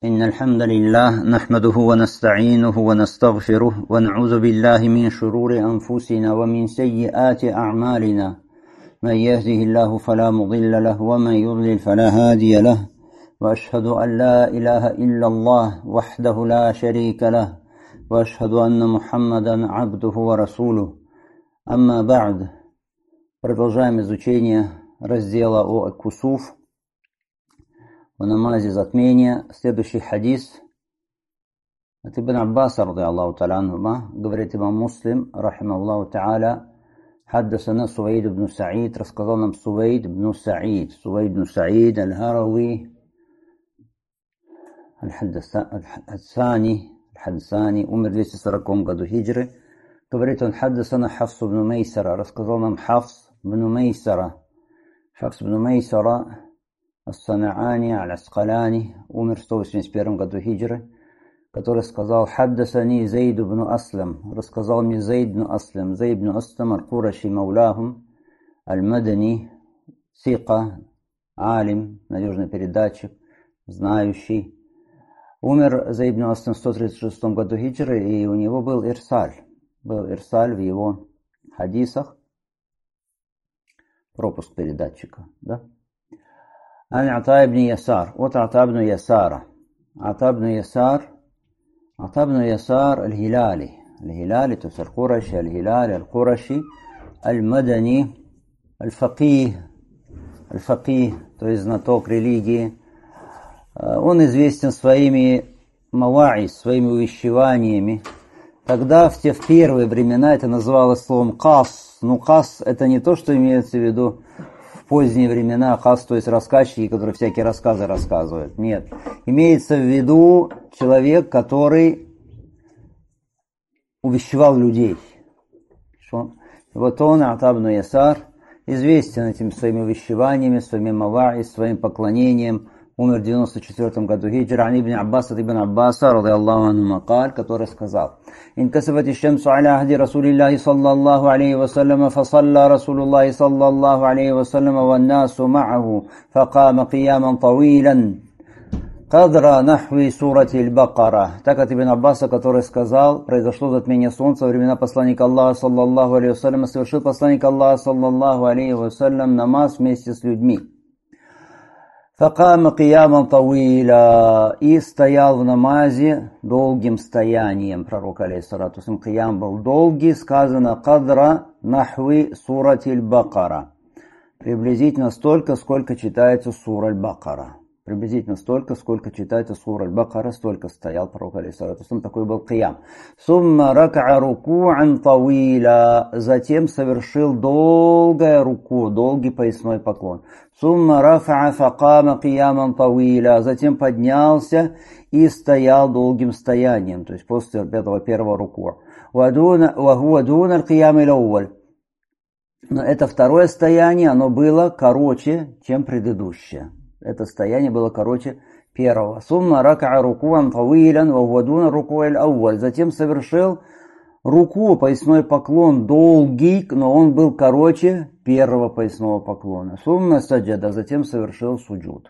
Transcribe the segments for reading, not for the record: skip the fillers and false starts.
إن الحمد لله نحمده ونستعينه ونستغفره ونعوذ بالله من شرور أنفسنا ومن سيئات أعمالنا من يهده الله فلا مضل له ومن يضلل فلا هادي له وأشهد أن لا إله إلا الله وحده لا شريك له وأشهد أن محمدا عبده ورسوله أما بعد. Продолжаем изучение раздела о кусуф, в намазе затмения. Следующий хадис от Ибн Аббаса, рады Аллаху та'аля анхума, говорит имам Муслим, рахимахуллаху та'аля, حدثنا سويد بن سعيد, рассказал нам Сувейд бн Саид аль-Харави аль-Хаддасани, умер в 240 году хиджры. Говорит он: حدثنا Хафс бн Мейсара, рассказал нам Хафс бн Мейсара Ас-Санаани аль-Аскалани, умер в 181 году хиджры, который сказал: «Хаддасани Зейд бн Аслам», рассказал мне Зейд бн Аслам. Зейд бн Аслам аль-Кураши мауляхум аль-Мадани, сика, алим, надежный передатчик, знающий. Умер Зейд бн Аслам в 136 году хиджры, и у него был ирсаль в его хадисах, пропуск передатчика, да? عن عطاء بن يسار. Вот عطاء بن يسار. عطاء بن يسار الهلالي, то есть القرشي, الهلالي القرشي المدني الفقيه, то есть знаток религии. Он известен своими маваиз, своими увещеваниями. Тогда, в первые времена, это называлось словом кас. Но кас — это не то, что имеется в виду в поздние времена, кас, то есть рассказчики, которые всякие рассказы рассказывают. Нет. Имеется в виду человек, который увещевал людей. Вот он, Атаб бн Ясар, известен этими своими увещеваниями, своими маваиз, своим поклонением. Умер в 94 году хиджра. Ан ибн Аббаса, рады Аллаху анхума, который сказал: «Инкасафат иш-шамсу аля ахди Расулиллахи саллаллаху алейхи ва саллама, фасалла Расулуллахи саллаллаху алейхи ва саллама ва насу ма'аху, факама кияман тавилан, кадра нахви сурати аль-Бакара». Так от Ибн Аббаса, который сказал: произошло затмение солнца во времена посланника Аллаха саллаллаху алейхи ва саллама, совершил посланник Аллаха саллаллаху алейхи ва саллам намаз вместе с людьми. Факама кияман тавиля, и стоял в намазе долгим стоянием. Пророк алейхиссалату вассалям, киям был долгий, сказано кадра нахви сурати аль-Бакара, приблизительно столько, сколько читается сура аль-Бакара. Приблизительно столько, сколько читается сура аль-Бакара, столько стоял пророк алейхиссалату вассалям, такой был киям. Сумма рак'a руку'ан тавиля, затем совершил долгое руку, долгий поясной поклон. Сумма рафа'a факама кияман тавиля, затем поднялся и стоял долгим стоянием, то есть после этого первого руку. Ва хуа дуна аль-киям аль-авваль. Но это второе стояние, оно было короче, чем предыдущее. Это стояние было короче первого. Сумма рак'a руку'ан тавилян ва хуа дуна руку' аль-авваль. Затем совершил руку, поясной поклон долгий, но он был короче первого поясного поклона. Сумма саджада, затем совершил суджуд.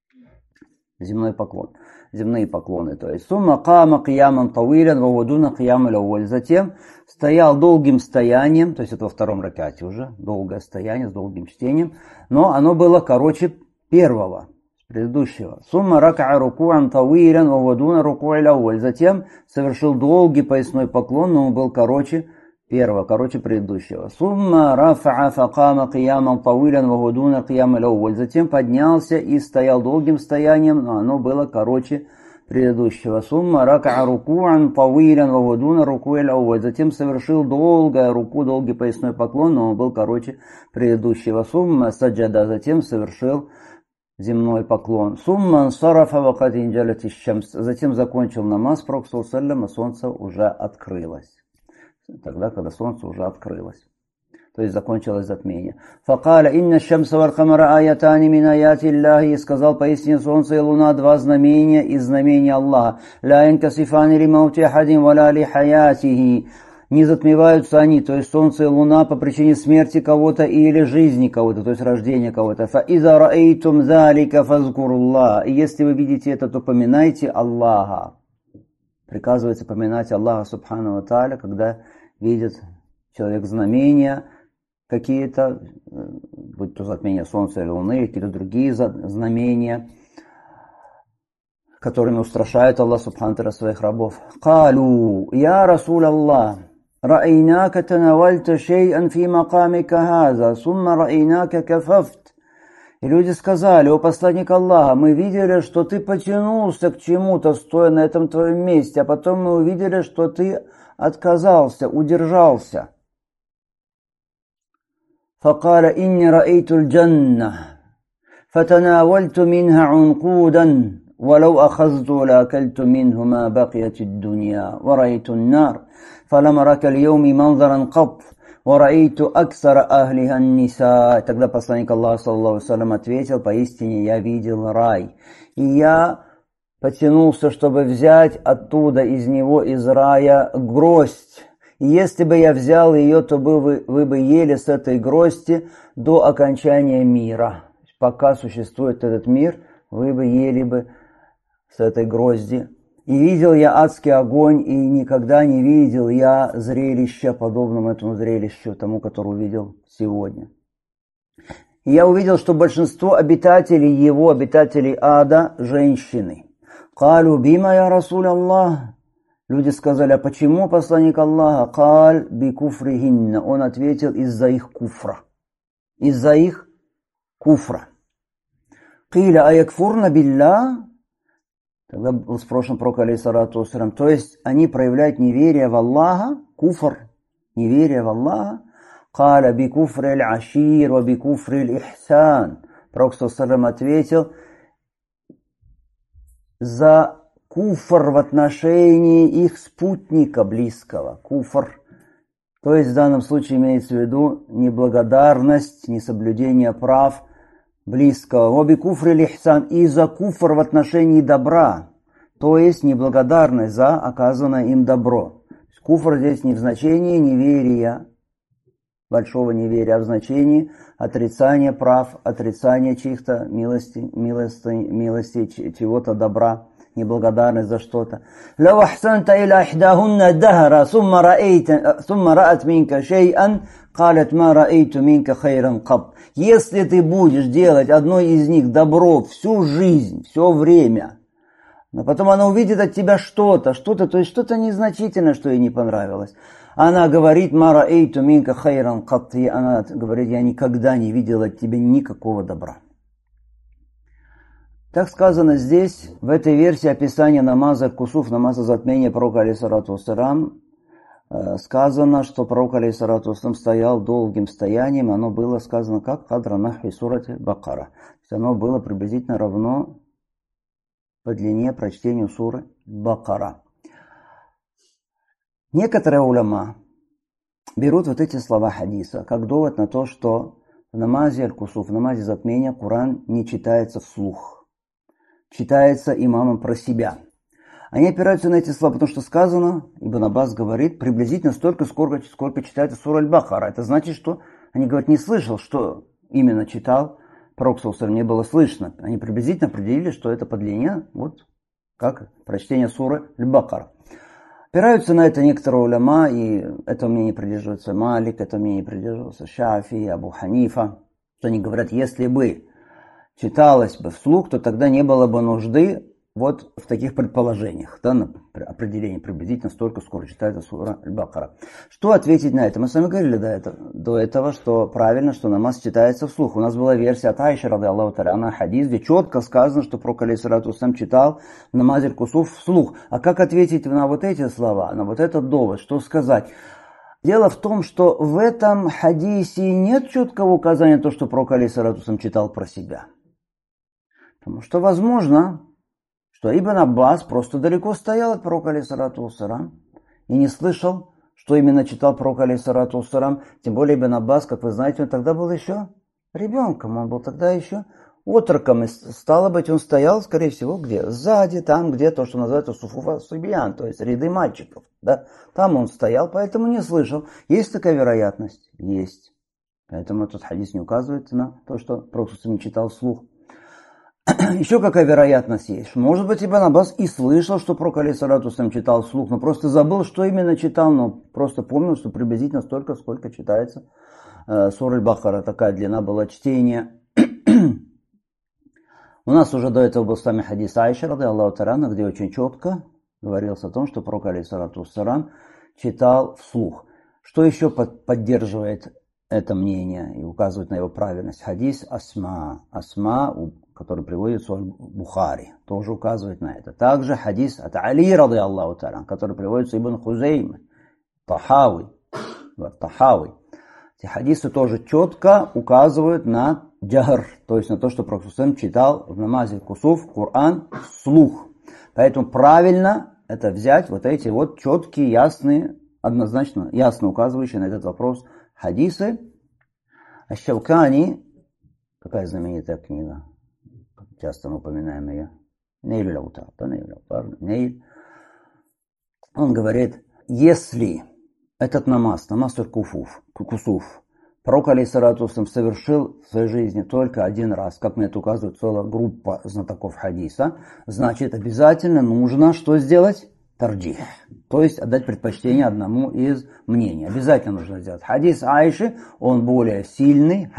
Земные поклоны, то есть. Сумма кама кияман тавилян ва хуа дуна киям аль-авваль. Затем стоял долгим стоянием, то есть это во втором ракате уже, долгое стояние с долгим чтением, но оно было короче первого, предыдущего. Сумма рак'a руку'ан тавилян ва хуа дуна руку' аль-авваль. Затем совершил долгий поясной поклон, но он был короче первого, короче предыдущего. Сумма рафа'a факама кияман тавилян ва хуа дуна киям аль-авваль. Затем поднялся и стоял долгим стоянием, но оно было короче предыдущего. Сумма рак'a руку'ан тавилян ва хуа дуна руку' аль-авваль. Затем совершил долгое руку, долгий поясной поклон, но он был короче предыдущего. Сумма саджада, затем совершил земной поклон. Сумма ансарафа вакад инджалат иш-шамс. Затем закончил намаз, пророк саллаллаху алейхи ва саллям, и солнце уже открылось. Тогда, когда солнце уже открылось. То есть закончилось затмение. Факаля инна шамса валь камара аятани мин аяти Аллахи. Сказал: поистине солнце и луна два знамения из знамений Аллаха. Ла инкасифани ли маути ахадин валя ли хаятихи. не затмеваются они, то есть солнце и луна, по причине смерти кого-то или жизни кого-то, то есть рождения кого-то. فَإِذَا رَأَيْتُمْ ذَلِكَ فَاذْكُرُوا اللَّهَ. И если вы видите это, то поминайте Аллаха. Приказывается поминать Аллаха Субхану ва Тааля, когда видит человек знамения какие-то, будь то затмение солнца или луны, или какие-то другие знамения, которыми устрашает Аллах Субхану ва Тааля своих рабов. «Калу, я Расул Аллах, ра'айнака танавальта шей'ан фи макамика хаза, сумма ра'айнака кафафт». И люди сказали: «О посланник Аллаха, мы видели, что ты потянулся к чему-то, стоя на этом твоем месте, а потом мы увидели, что ты отказался, удержался». فقال إني رأيت الجنة فتناولت منها عنقودا ولو أخذت لأكلت منه ما بقيت الدنيا ورأيت النار فلم أرك اليوم منظرا قط ورأيت أكثر أهلها النساء. Тогда посланник Аллаха саллаллаху алейхи ва саллям ответил: поистине я видел рай, и я потянулся, чтобы взять оттуда из него, из рая, гроздь. И если бы я взял ее, то вы бы ели с этой грозди до окончания мира. Пока существует этот мир, вы бы ели бы с этой грозди. И видел я адский огонь, и никогда не видел я зрелища, подобного этому зрелищу, тому, которое увидел сегодня. И я увидел, что большинство обитателей его, обитателей ада, женщины. «Калу бима я Расуль Аллах». Люди сказали: а почему, посланник Аллаха? «Каль би куфрихинна». Он ответил: из-за их куфра. Из-за их куфра. «Киля аякфурна билля». Тогда был спрошен пророк, алейхиссалату вассалям, то есть они проявляют неверие в Аллаха, куфр, неверие в Аллаха. «Каля би куфри аль-ашир ва би куфри аль-ихсан». Пророк саллаллаху ответил: за куфр в отношении их спутника близкого. Куфр. То есть в данном случае имеется в виду неблагодарность, несоблюдение прав близкого. Оби куфр или ихсан. И за куфр в отношении добра. То есть неблагодарность за оказанное им добро. Куфр здесь не в значении неверия, большого неверия, а в значении отрицания прав, отрицания чьих-то милости, чего-то добра. Неблагодарность за что-то. لو أحسنت إلى إحداهن الدهر ثم رأت منك شيئا قالت ما رأيت منك خيرا قط. Если ты будешь делать одной из них добро всю жизнь, все время, но потом она увидит от тебя что-то, то есть что-то незначительное, что ей не понравилось. Она говорит: ма раэйту минка хайран кат. Она говорит: я никогда не видела от тебя никакого добра. Так сказано здесь, в этой версии описания намаза кусуф, намаза затмения пророка алейхиссалату вассалям, сказано, что пророк алейхиссалату вассалям стоял долгим стоянием, оно было сказано как кадра нахви сурати Бакара. То есть оно было приблизительно равно по длине прочтению суры Бакара. Некоторые уляма берут вот эти слова хадиса как довод на то, что в намазе аль-кусуф, в намазе затмения Коран не читается вслух. Читается имамом про себя. Они опираются на эти слова, потому что сказано, Ибн Аббас говорит, приблизительно столько, сколько читается сура Аль-Бакара. Это значит, что они говорят, не слышал, что именно читал пророк саллаллаху алейхи ва саллям, не было слышно. Они приблизительно определили, что это по длине, вот как прочтение суры Аль-Бакара. Опираются на это некоторые уляма, и это мнение придерживается Малик, это мнение придерживался Шафи, Абу Ханифа, что они говорят, если бы читалось бы вслух, то тогда не было бы нужды вот в таких предположениях, да, на определении приблизительно столько, сколько читается сура Аль-Бакара. Что ответить на это? Мы с вами говорили до этого, что правильно, что намаз читается вслух. У нас была версия от Аиши, рады Аллаху та'аля анха, хадис, где четко сказано, что пророк алейхиссалату вассалям читал намаз аль-кусуф вслух. А как ответить на вот эти слова, на вот этот довод, что сказать? Дело в том, что в этом хадисе нет четкого указания на то, что пророк алейхиссалату вассалям читал про себя. Потому что возможно, что Ибн Аббас просто далеко стоял от пророка алейхиссалату вассалям и не слышал, что именно читал пророк алейхиссалату вассалям. Тем более Ибн Аббас, как вы знаете, он тогда был еще ребенком, он был тогда еще отроком, и стало быть, он стоял, скорее всего, где? Сзади, там, где то, что называется суфуфа субьян, то есть ряды мальчиков. Да? Там он стоял, поэтому не слышал. Есть такая вероятность? Есть. Поэтому этот хадис не указывает на то, что Пророк не читал вслух. Еще какая вероятность есть? Может быть, Ибн Аббас и слышал, что Пророк алейхиссалату вассалям читал вслух, но просто забыл, что именно читал, но просто помнил, что приблизительно столько, сколько читается сура Аль-Бакара. Такая длина была чтения. У нас уже до этого был с вами хадис Айши, ради Аллаху та'аля, где очень четко говорилось о том, что Пророк алейхиссалату вассалям читал вслух. Что еще поддерживает это мнение и указывает на его правильность? Хадис Асма, который приводится в Бухари, тоже указывает на это. Также хадис от Али, ради Аллаху та'аля, который приводится Ибн Хузейм, Тахави. Эти хадисы тоже четко указывают на джахр, то есть на то, что Пророк читал в намазе кусуф Коран вслух. Поэтому правильно это взять вот эти вот четкие, ясные, однозначно ясно указывающие на этот вопрос хадисы. Аш-Шавкани, какая знаменитая книга, часто мы упоминаем ее, Нейль аль-Аутар, он говорит, если этот намаз кусуф, Пророк алейхиссалату вассалям совершил в своей жизни только один раз, как мне это указывает целая группа знатоков хадиса, значит обязательно нужно что сделать? Тарджих. То есть отдать предпочтение одному из мнений. Обязательно нужно сделать. Хадис Айши, он более сильный.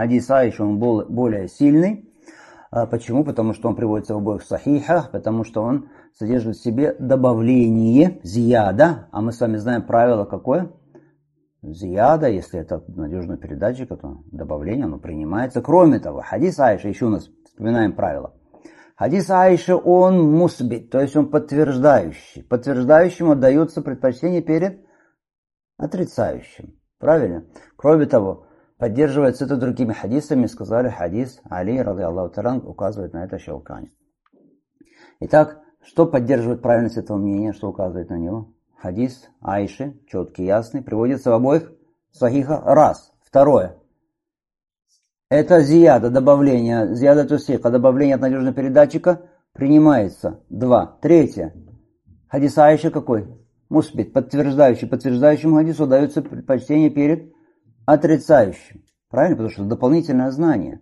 Почему? Потому что он приводится в обоих сахихах, потому что он содержит в себе добавление, зияда, а мы с вами знаем правило какое? Зияда, если это надежный передатчик, то добавление, оно принимается. Кроме того, хадис Айши, еще у нас вспоминаем правило. Хадис Айши, он мусбит, то есть он подтверждающий. Подтверждающему отдается предпочтение перед отрицающим. Правильно? Кроме того, поддерживается это другими хадисами, сказали хадис Али, ради Аллаху та'аля, указывает на это Шавкани. Итак, что поддерживает правильность этого мнения, что указывает на него? Хадис Айши, четкий, ясный, приводится в обоих сахихах. Раз. Второе. Это зияда, добавление, зияда тусиха, добавление от надежного передатчика принимается. Два. Третье. Хадис Айши какой? Мусбит, подтверждающий. Подтверждающему хадису дается предпочтение перед отрицающим. Правильно? Потому что это дополнительное знание.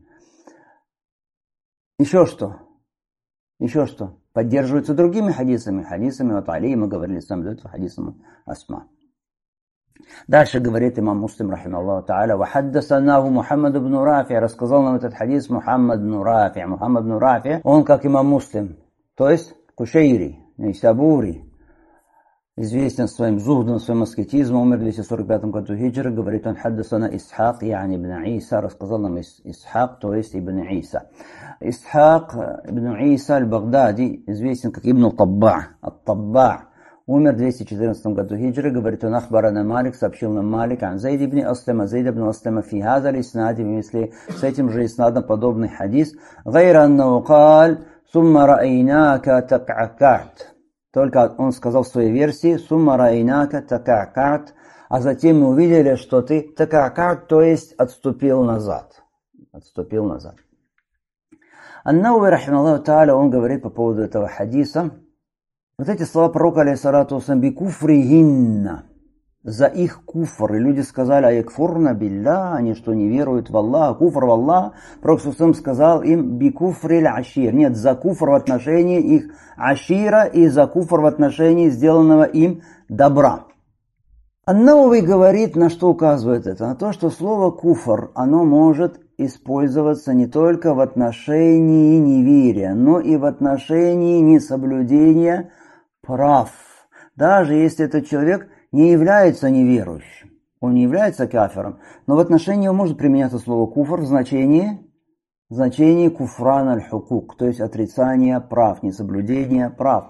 Еще что? Поддерживается другими хадисами. Хадисами от Али, мы говорили с вами, хадисами Асма. Дальше говорит имам Муслим, рахимахуллаху та'аля, «Вахаддасанаху Мухаммад ибн Рафи», рассказал нам этот хадис Мухаммад ибн Рафи. Мухаммад ибн Рафи, он как имам Муслим, то есть Кушейри, Нейсабури, известен своим зухдом, своим аскетизмом, умер в 245 году хиджры, говорит он, «Хаддасана Исхак, яни ибн Иса», рассказал нам Исхак, то есть ибн Иса. Исхак ибн Иса аль-Багдади, известен как ибн Ат-Табба, умер в 214 году хиджры, говорит он, «Ахбарана Малик», сообщил нам Малик, «Ан Зайд ибн Аслама, фи хаза лиснади», если с этим же иснадом подобный хадис, «Гайра аннаху каль, сумма раайнака так'акат». Только он сказал в своей версии, «Сумма раайнака так'акат», а затем мы увидели, что ты так'акат, то есть отступил назад. Ан-Науи, рахимахуллаху та'аля, он говорит по поводу этого хадиса, вот эти слова пророка, алейхиссалату вассалям, бикуфрихинна, за их куфр. И люди сказали, аякфурна билля, они что, не веруют в Аллаха, куфр в Аллах. Пророк сказал им, бикуфриль ашир. Нет, за куфр в отношении их ашира и за куфр в отношении сделанного им добра. Ан-Науи говорит, на что указывает это? На то, что слово куфр, оно может использоваться не только в отношении неверия, но и в отношении несоблюдения прав. Даже если этот человек не является неверующим, он не является кафиром, но в отношении его может применяться слово куфр в значении куфран аль-хукук, то есть отрицание прав, несоблюдение прав.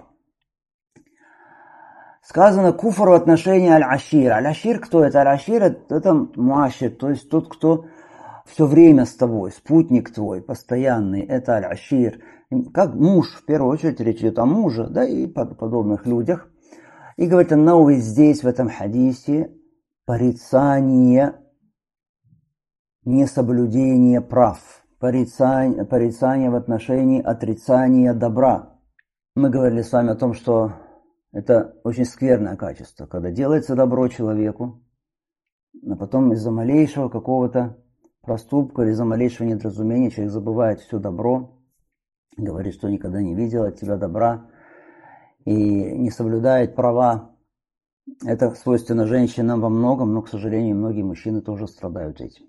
Сказано куфр в отношении аль-ашир. Аль-ашир кто это? Аль-ашир это муашир, то есть тот, кто все время с тобой, спутник твой, постоянный, это аль-ашир. Как муж, в первую очередь речь идет о муже, да и подобных людях. И говорит Ан-Науи здесь, в этом хадисе, порицание несоблюдения прав. порицание в отношении отрицания добра. Мы говорили с вами о том, что это очень скверное качество, когда делается добро человеку, а потом из-за малейшего какого-то проступка или из-за малейшего недоразумения человек забывает все добро, говорит, что никогда не видел от тебя добра и не соблюдает права. Это свойственно женщинам во многом, но, к сожалению, многие мужчины тоже страдают этим.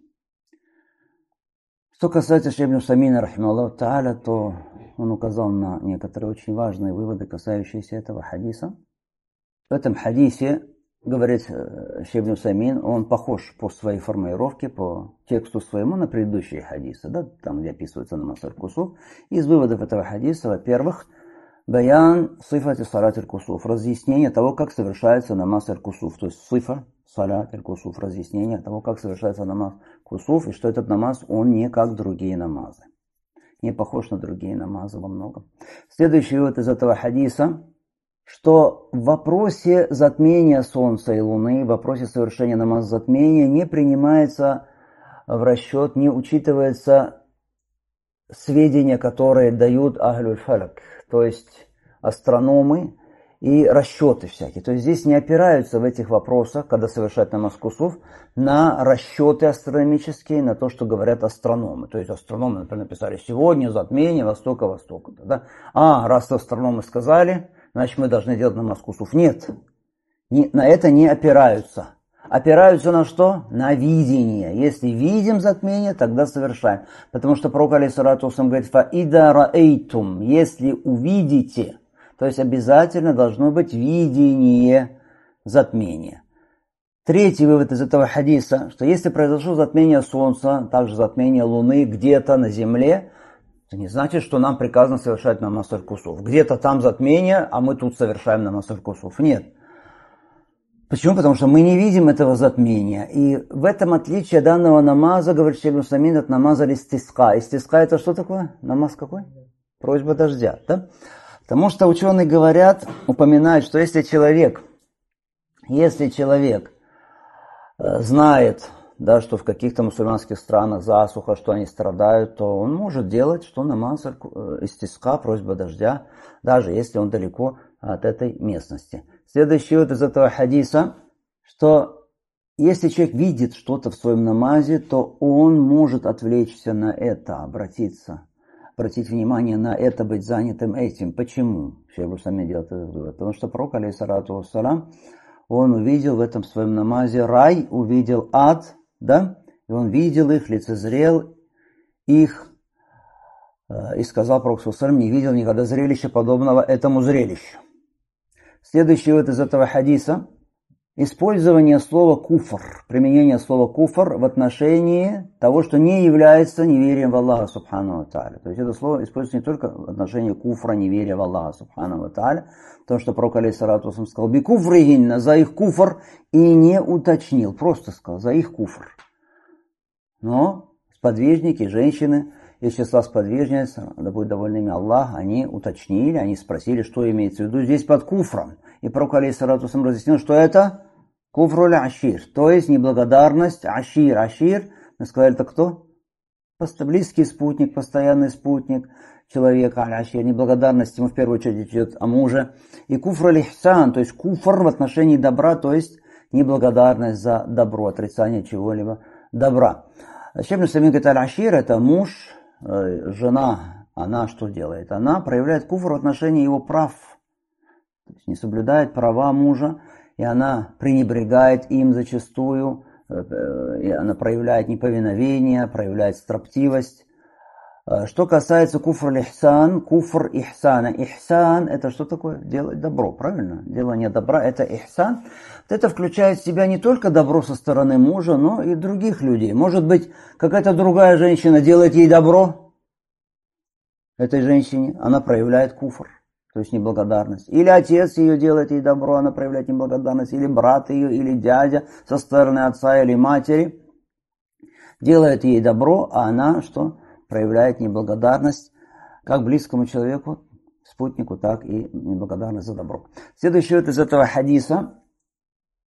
Что касается Шейх ибн Усаймина, рахимахуллаху тааля, то он указал на некоторые очень важные выводы, касающиеся этого хадиса. В этом хадисе, говорит Шейх ибн Усаймин, он похож по своей формулировке, по тексту своему на предыдущие хадисы, да, там, где описывается намаз аль-кусуф. Из выводов этого хадиса, во-первых, баян сифати салат аль-кусуф, разъяснение того, как совершается намаз аль-кусуф, то есть сифа салат аль-кусуф, разъяснение того, как совершается намаз кусуф, и что этот намаз, он не как другие намазы, не похож на другие намазы во многом. Следующий вывод из этого хадиса, что в вопросе затмения солнца и луны, в вопросе совершения намаза затмения не принимается в расчет, не учитывается сведения, которые дают ахлюль фалак, то есть астрономы и расчеты всякие. То есть здесь не опираются в этих вопросах, когда совершают намаз кусуф, на расчеты астрономические, на то, что говорят астрономы. То есть астрономы, например, написали сегодня затмение востока. Да? Раз астрономы сказали, значит мы должны делать намаз кусуф. Нет, на это не опираются. Опираются на что? На видение. Если видим затмение, тогда совершаем. Потому что пророк алейхиссалату вассалям говорит: «Фаида раэйтум», если увидите, то есть обязательно должно быть видение затмения. Третий вывод из этого хадиса, что если произошло затмение солнца, также затмение луны где-то на земле, это не значит, что нам приказано совершать намаз аль-кусуф. Где-то там затмение, а мы тут совершаем намаз аль-кусуф. Нет. Почему? Потому что мы не видим этого затмения. И в этом отличие данного намаза, говорит Шейх ибн Усаймин, от намаза истиска. Истиска это что такое? Намаз какой? Просьба дождя. Да? Потому что ученые говорят, упоминают, что если человек знает, да, что в каких-то мусульманских странах засуха, что они страдают, то он может делать, что намаз истиска, просьба дождя, даже если он далеко от этой местности. Следующий вот из этого хадиса, что если человек видит что-то в своем намазе, то он может отвлечься на это, обратить внимание на это, быть занятым этим. Почему? Шейх ибн Усаймин делает этот вывод. Потому что пророк, алейхиссалату вассалам, он увидел в этом своем намазе рай, увидел ад, да, и он видел их, лицезрел их, и сказал пророк, не видел никогда зрелища подобного этому зрелищу. Следующий вот из этого хадиса, использование слова куфр, применение слова куфр в отношении того, что не является неверием в Аллаха субхану ва тааля. То есть это слово используется не только в отношении куфра, неверия в Аллаха субхану ва тааля, потому что пророк алейхиссалату вассалам сказал би куфрихинна, за их куфр, и не уточнил, просто сказал за их куфр. Но сподвижники, женщины из числа сподвижниц, да будет доволен ими Аллах, они уточнили, они спросили, что имеется в виду здесь под куфром. И пророк алейхиссалату вассалам разъяснил, что это куфруль ашир, то есть неблагодарность ашир. Ашир, мы сказали, это кто? Близкий спутник, постоянный спутник человека, ашир, неблагодарность ему в первую очередь идет о муже. И куфруль ихсан, то есть куфр в отношении добра, то есть неблагодарность за добро, отрицание чего-либо добра. Шейх ибн Усаймин говорит, аль-ашир это муж, жена, она что делает? Она проявляет куфр в отношении его прав, то есть не соблюдает права мужа, и она пренебрегает им зачастую, и она проявляет неповиновение, проявляет строптивость. Что касается куфр ихсан, куфр ихсана. Ихсан это что такое? Делать добро, правильно? Делание добра это ихсан. Это включает в себя не только добро со стороны мужа, но и других людей. Может быть, какая-то другая женщина делает ей добро, этой женщине, она проявляет куфр, то есть неблагодарность. Или отец ее делает ей добро, она проявляет неблагодарность. Или брат ее, или дядя со стороны отца или матери делает ей добро, а она что? Проявляет неблагодарность как близкому человеку, спутнику, так и неблагодарность за добро. Следующий вот из этого хадиса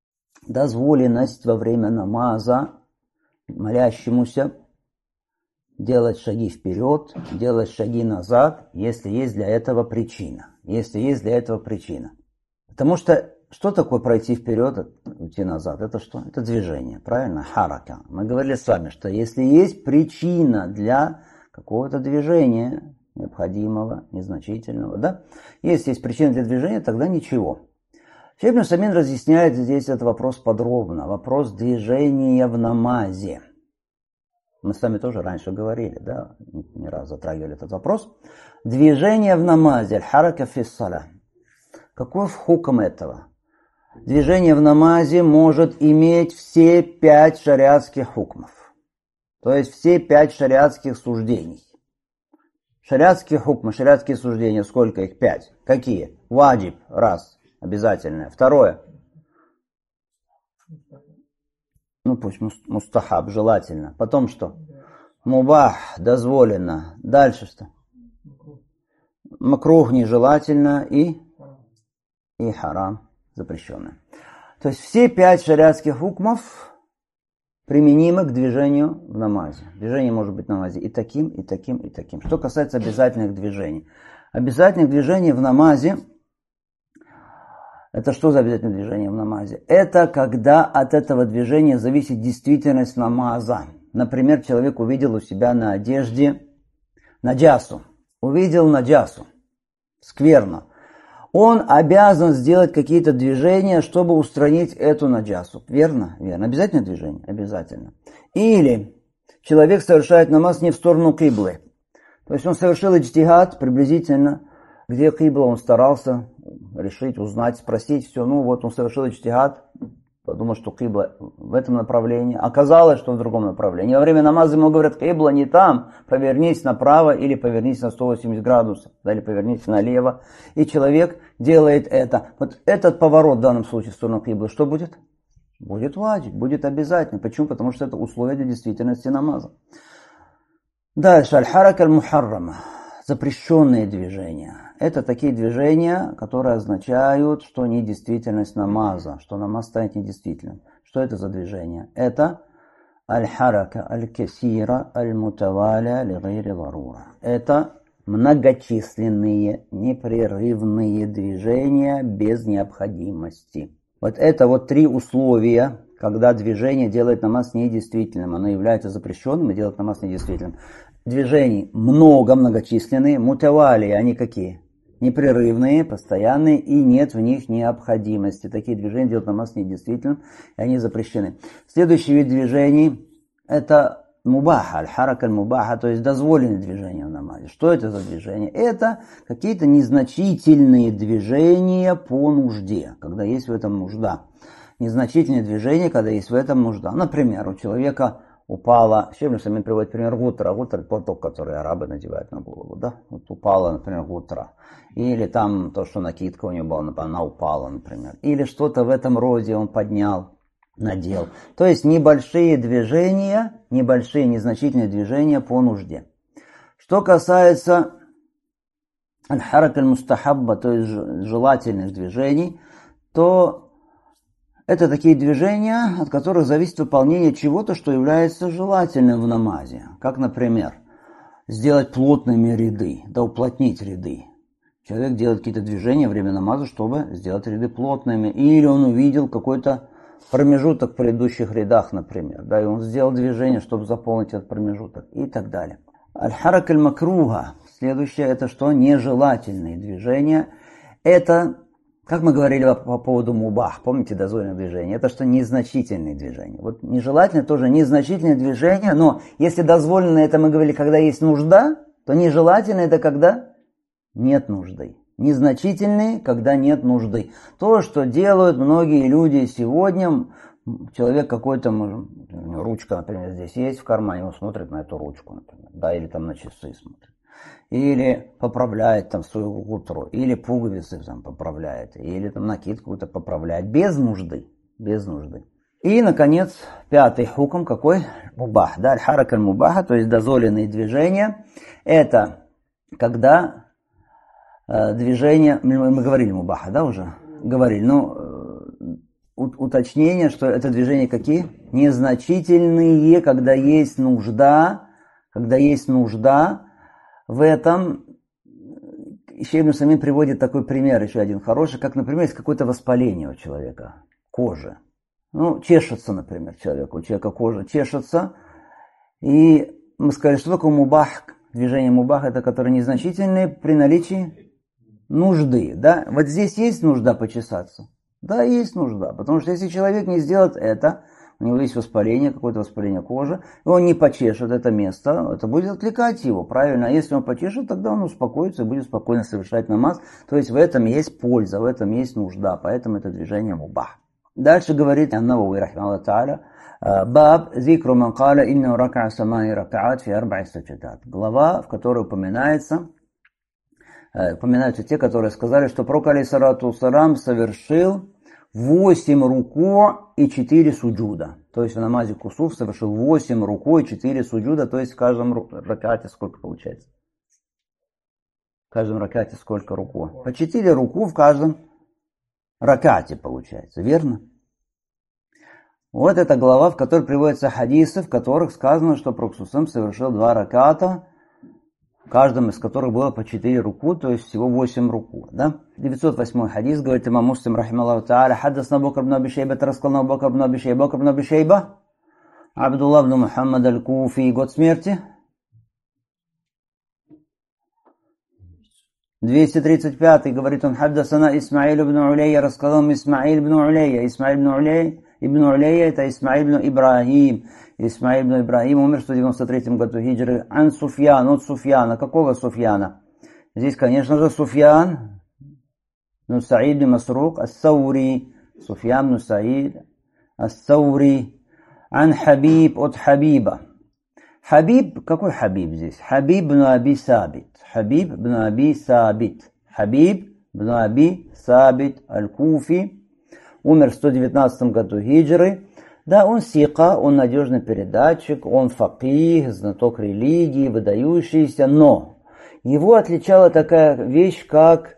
дозволенность во время намаза молящемуся делать шаги вперед, делать шаги назад, если есть для этого причина. Если есть для этого причина. Потому что такое пройти вперед, уйти назад? Это что? Это движение, правильно? Харака. Мы говорили с вами, что если есть причина для какого-то движения, необходимого, незначительного, да? Если есть причина для движения, тогда ничего. Шейх ибн Усаймин разъясняет здесь этот вопрос подробно. Вопрос движения в намазе. Мы с вами тоже раньше говорили, да? Не раз затрагивали этот вопрос. Движение в намазе. Аль-харака фи-ссаля. Каков хукм этого? Движение в намазе может иметь все 5 шариатских хукмов. То есть все 5 шариатских суждений. Шариатские хукмы, шариатские суждения, сколько их? 5. Какие? Ваджиб, раз, обязательное. Второе. Ну пусть мустахаб, желательно. Потом что? Мубах, дозволено. Дальше что? Макрух, нежелательно. И харам, запрещенное. То есть все 5 шариатских хукмов применимы к движению в намазе. Движение может быть в намазе и таким, и таким, и таким. Что касается обязательных движений. Обязательных движений в намазе, это что за обязательное движение в намазе? Это когда от этого движения зависит действительность намаза. Например, человек увидел у себя на одежде наджасу. Увидел наджасу. Скверно. Он обязан сделать какие-то движения, чтобы устранить эту наджасу. Верно? Верно. Обязательно движение? Обязательно. Или человек совершает намаз не в сторону киблы. То есть он совершил иджтихад приблизительно, где кибла, он старался решить, узнать, спросить, все. Ну вот он совершил иджтихад, подумал, что кибла в этом направлении. Оказалось, что в другом направлении. Во время намаза ему говорят, кибла не там, повернись направо или повернись на 180 градусов, да, или повернись налево. И человек делает это. Вот этот поворот в данном случае в сторону киблы, что будет? Будет ваджиб, будет обязательно. Почему? Потому что это условие для действительности намаза. Дальше. Аль-харака аль-мухаррама. Запрещенные движения. Это такие движения, которые означают, что недействительность намаза, что намаз станет недействительным. Что это за движение? Это аль-харака аль-касира аль-мутаваля ли-гайри ларура. Это многочисленные, непрерывные движения без необходимости. Вот это вот 3 условия, когда движение делает намаз недействительным. Оно является запрещенным и делает намаз недействительным. Движений много, многочисленные. Мутавали, они какие? Непрерывные, постоянные, и нет в них необходимости. Такие движения делают намаз недействительным, и они запрещены. Следующий вид движений – это мубаха, аль-харака аль-мубаха, то есть дозволенные движения в намазе. Что это за движения? Это какие-то незначительные движения по нужде, когда есть в этом нужда. Незначительные движения, когда есть в этом нужда. Например, у человека упала, Шейх ибн Усаймин приводит пример гутра. Гутра – платок, который арабы надевают на голову. Да? Вот упала, например, гутра. Или там то, что накидка у него была, она упала, например. Или что-то в этом роде он поднял, надел. То есть небольшие движения, небольшие незначительные движения по нужде. Что касается аль-харака аль-мустахабба, то есть желательных движений, то это такие движения, от которых зависит выполнение чего-то, что является желательным в намазе. Как, например, сделать плотными ряды, да уплотнить ряды. Человек делает какие-то движения во время намаза, чтобы сделать ряды плотными. Или он увидел какой-то промежуток в предыдущих рядах, например. Да, и он сделал движение, чтобы заполнить этот промежуток. И так далее. Аль-харак аль-макруха. Следующее, это что? Нежелательные движения. Это, как мы говорили по поводу мубах, помните, дозволенное движение? Это что? Незначительные движения. Вот нежелательные тоже незначительные движения, но если дозволено, это мы говорили, когда есть нужда, то нежелательно это когда нет нужды. Незначительные, когда нет нужды. То, что делают многие люди сегодня, человек какой-то, ручка, например, здесь есть в кармане, он смотрит на эту ручку, например, да, или там на часы смотрит. Или поправляет там свою гутру, или пуговицы там поправляет, или там накидку какую-то поправляет, без нужды, без нужды. И, наконец, 5-й хукм какой? Мубах, да, аль-харака аль-мубаха, то есть дозволенные движения, это когда движение, мы говорили мубаха, да, уже? Говорили, уточнение, что это движения какие? Незначительные, когда есть нужда, когда есть нужда в этом. Шейх Ибн Усаймин приводит такой пример, еще один хороший, как, например, есть какое-то воспаление у человека кожи. Чешется, например, у человека кожа чешется. И мы сказали, что такое мубах? Движение мубах, это которые незначительные при наличии нужды. Да? Вот здесь есть нужда почесаться? Да, есть нужда. Потому что если человек не сделает это, у него есть воспаление, какое-то воспаление кожи, и он не почешет это место, это будет отвлекать его, правильно? А если он почешет, тогда он успокоится и будет спокойно совершать намаз. То есть в этом есть польза, в этом есть нужда, поэтому это движение мубах. Дальше говорит Ан-Навави, рахимахуллаху та'аля, баб зикру ман каля инна рака самани ракаат фи арба'i саджадат. Глава, в которой упоминаются те, которые сказали, что пророк алейхиссалату вассалам совершил 8 руку и 4 суджуда. То есть в намазе кусуф совершил 8 руку и 4 суджуда, то есть в каждом ракате сколько получается? В каждом ракате сколько руку? По 4 руку в каждом ракате получается, верно? Вот эта глава, в которой приводятся хадисы, в которых сказано, что пророк совершил 2 раката, в каждом из которых было по 4 руку, то есть всего 8 руку. Да? 908 хадис, говорит имам Муслим, рахимахуллаху та'аля, хаддасна Бакр ибн Аби Шейба, рассказал Бакр ибн Аби Шейба, Абдуллах ибн Мухаммад аль-Куфи, год смерти. 235 говорит он, хаддасана Исмаиль ибн Улейя, рассказал Исмаиль ибн Улейя. Исмаиль ибн Улейя, это Исмаиль ибн Ибрахим. Исмаиль ибн Ибрахим умер в 193 году хиджры. Ан Суфьян, от Суфьяна. Какого Суфьяна? Здесь, конечно же, Суфьян, Саид ибн Масрук, Ас-Саури. Суфьян ибн Саид, Ас-Саури. Ан Хабиб, от Хабиба. Хабиб, какой Хабиб здесь? Хабиб ибн Аби Сабит. Хабиб ибн Аби Сабит. Хабиб ибн Аби Сабит аль-Куфи. Умер в 119 году хиджры. Да, он сика, он надежный передатчик, он факих, знаток религии, выдающийся, но его отличала такая вещь, как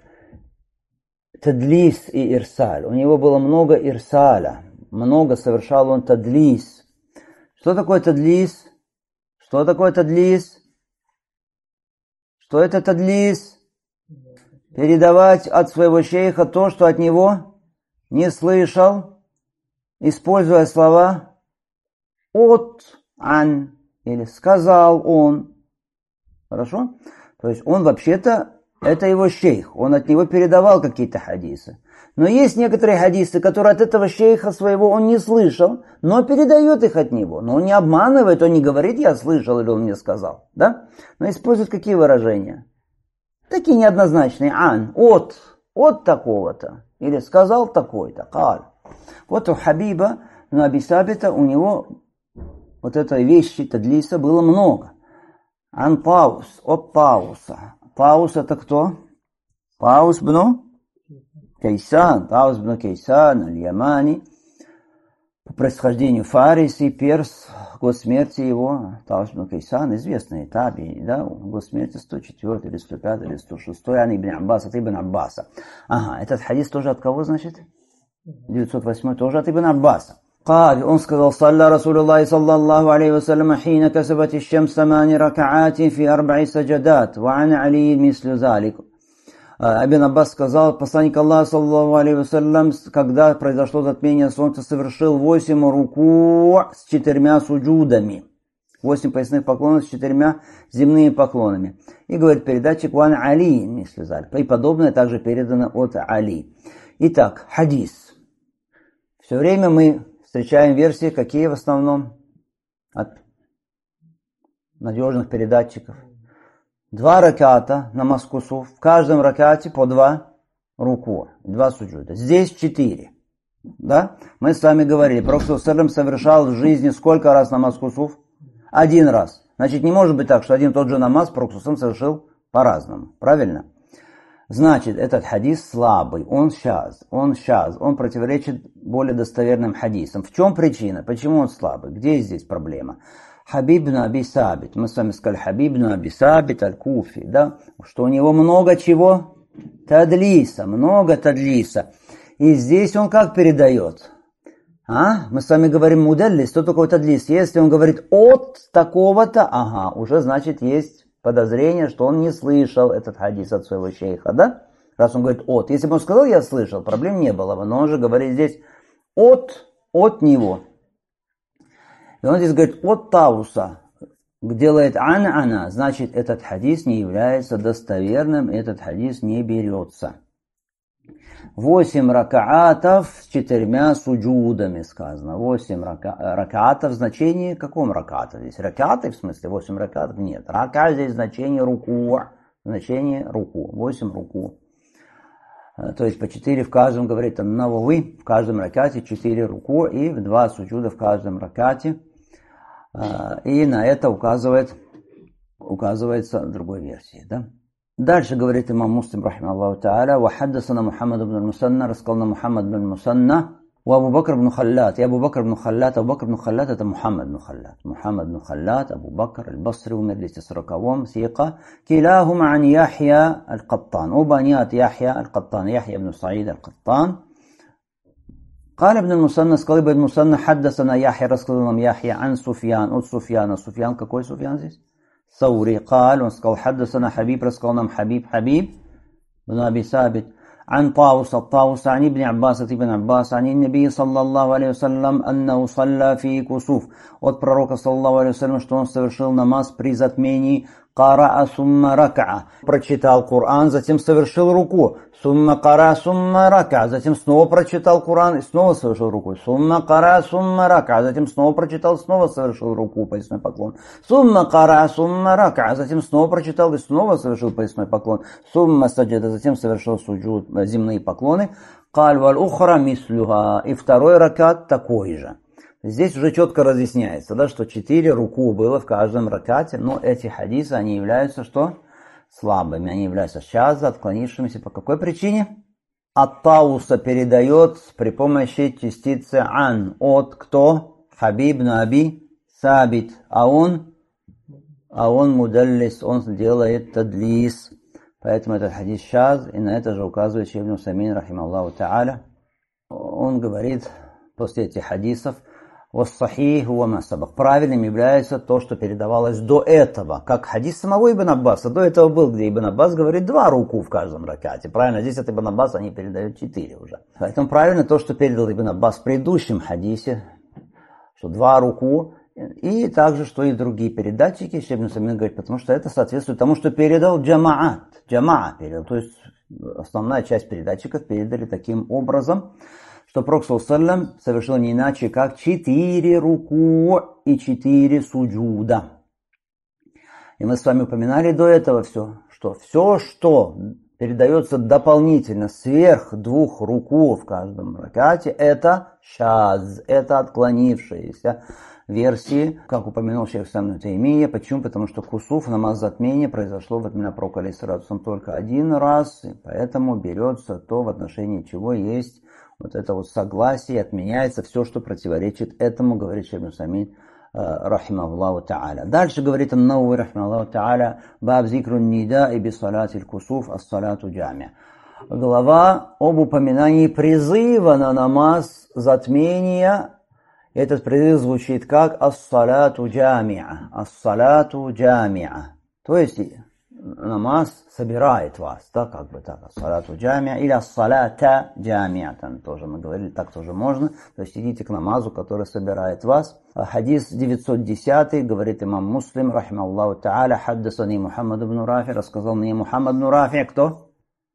тадлис и ирсаль. У него было много ирсаля, много совершал он тадлис. Что такое тадлис? Что такое тадлис? Что это тадлис? Передавать от своего шейха то, что от него не слышал, используя слова от, ан, или сказал он. Хорошо? То есть он вообще-то, это его шейх, он от него передавал какие-то хадисы. Но есть некоторые хадисы, которые от этого шейха своего он не слышал, но передает их от него. Но он не обманывает, он не говорит, я слышал или он мне сказал. Да? Но использует какие выражения? Такие неоднозначные. Ан, от такого-то. Или сказал такой-то. Каль. Вот у Хабиба, Аби Сабита, у него вот этой вещи, тадлиса, было много. Ан Паус, от Пауса. Паус это кто? Паус бну Кейсан. Паус бну Кейсан, аль-Ямани. По происхождению фариси, перс, год смерти его. Паус бну Кейсан, известный таби, да, год смерти 104 или 105 или 106. Ан ибн Аббас, от ибн Аббаса. Ага, этот хадис тоже от кого, значит? 908 тоже от ибн Аббаса. Он сказал, салля Расулуллахи саллаллаху алейхи вассалям, хина касабати шамс 8 ракаатин фи 4 саджадат, ва ан Али мислю залик. Ибн Аббас сказал, посланник Аллаха саллаллаху алейхи вассалям, когда произошло затмение солнца, совершил 8 руку с 4 суджудами. 8 поясных поклонов с 4 земными поклонами. И говорит передатчик, ва ан Али мислю залик. И подобное также передано от Али. Итак, хадис. Все время мы встречаем версии, какие в основном от надежных передатчиков. 2 раката намаз кусуф, в каждом ракате по 2 руку, 2 суджуда. Здесь 4. Да? Мы с вами говорили, пророк совершал в жизни сколько раз намаз кусуф? 1 раз. Значит, не может быть так, что один и тот же намаз пророк совершил по-разному. Правильно? Значит, этот хадис слабый, он противоречит более достоверным хадисам. В чем причина? Почему он слабый? Где здесь проблема? Хабиб ибн Аби Сабит, мы с вами сказали, Хабиб ибн Аби Сабит аль-Куфи, да? Что у него много чего? Тадлиса, много тадлиса. И здесь он как передает? Мы с вами говорим мудаллис, что такое тадлис? Если он говорит от такого-то, уже значит есть подозрение, что он не слышал этот хадис от своего шейха, да? Раз он говорит от. Если бы он сказал, я слышал, проблем не было бы, но он же говорит здесь от него. И он здесь говорит от Тауса, делает ана, значит этот хадис не является достоверным, этот хадис не берется. 8 ракаатов с 4 суджудами сказано. 8 ракаатов в значении каком ракаата здесь? Ракааты в смысле 8 ракаатов? Нет. Рака здесь значение руку. Значение руку. 8 руку. То есть по 4 в каждом, говорит Навави, в каждом ракате 4 руку и 2 суджуда в каждом ракате. И на это указывается в другой версии, да? Дальше говорит имам Муслим, рахимахуллаху та'аля, «Вахаддасана Мухаммад ибн al-Мусанна», рассказал нам Мухаммад ибн al-Мусанна, «Ва Абу Бакр ибн Халлат». И Абу Бакр ибн Халлат, это Мухаммад ибн Халлат. Мухаммад ибн Халлат, Абу Бакр, аль-Басри, умер в 240-м, сика. Килахума ан Яхья аль-Каттан. Оба они от Яхья аль-Каттан, Яхья ибн Саид аль-Каттан. قال ابن المثنى, сказал ибн Мусанна, حدثنا Яхья, рассказал нам Яхья, ан Суфьян, от Суфьяна. Суфьян, какой Суфьян здесь? ثوري قال, он сказал, حدثنا حبيب, рассказал нам حبيب بن أبي ثابت عن طاووس عن ابن عباس عن النبي صلى الله عليه وسلم أنه صلى في كسوف. От пророка саллаллаху алейхи вассалям, что он совершил намаз при затмении. Караа сумма ракаа. Прочитал Коран, затем совершил руку. Сумма караа сумма ракаа. Затем снова прочитал Коран и снова совершил руку. Сумма караа сумма ракаа. Затем снова прочитал, снова совершил руку, поясной поклон. Сумма караа сумма ракаа. Затем снова прочитал и снова совершил поясной поклон. Сумма саджада. Затем совершил суджуд, земные поклоны. Каль валь ухра мислюха. И второй ракат такой же. Здесь уже четко разъясняется, да, что 4 руку было в каждом ракате, но эти хадисы, они являются что? Слабыми, они являются шаза, отклонившимися. По какой причине? От Тауса передает при помощи частицы ан. От кто? Хабиб на Аби Сабит. А он мудаллис, он делает тадлис. Поэтому этот хадис шаз, и на это же указывает Шейх ибн Усаймин, рахимахуллаху та'аля. Он говорит после этих хадисов, «Вассахих ва ма сабак». Правильным является то, что передавалось до этого. Как хадис самого Ибн Аббаса. До этого был, где Ибн Аббас говорит 2 руку в каждом ракате. Правильно, здесь от Ибн Аббаса они передают 4 уже. Поэтому правильно то, что передал Ибн Аббас в предыдущем хадисе, что 2 руку, и также, что и другие передатчики, Шейх ибн Усаймин говорит, потому что это соответствует тому, что передал джамаа передал. То есть основная часть передатчиков передали таким образом, что Пророк саллаллаху совершил не иначе, как 4 руку и 4 суджуда. И мы с вами упоминали до этого все, что передается дополнительно сверх 2 руку в каждом ракате, это шаз, это отклонившиеся версии, как упомянул шейх ибн Таймия. Почему? Потому что кусуф, намаз затмения, произошло в времена пророка алейхиссалату только 1 раз, и поэтому берется то, в отношении чего есть вот это вот согласие, отменяется все, что противоречит этому, говорит Шейх ибн Усаймин, рахимахуллаху та'аля. Дальше говорит Ан-Навави, рахимахуллаху та'аля, баб зикру нида и бисалатиль кусуф ас-салату джамия. Глава об упоминании призыва на намаз затмения. Этот призыв звучит как ас-салату джамия. Ас-салату джамия. То есть намаз собирает вас, да, как бы так, ас-салату джамия, или ас-салата джамия, там тоже мы говорили, так тоже можно, то есть идите к намазу, который собирает вас. Хадис 910, говорит имам Муслим, рахимахуллаху та'аля, хаддасани Мухаммад ибн Рафи, рассказал мне Мухаммад ибн Рафи, кто?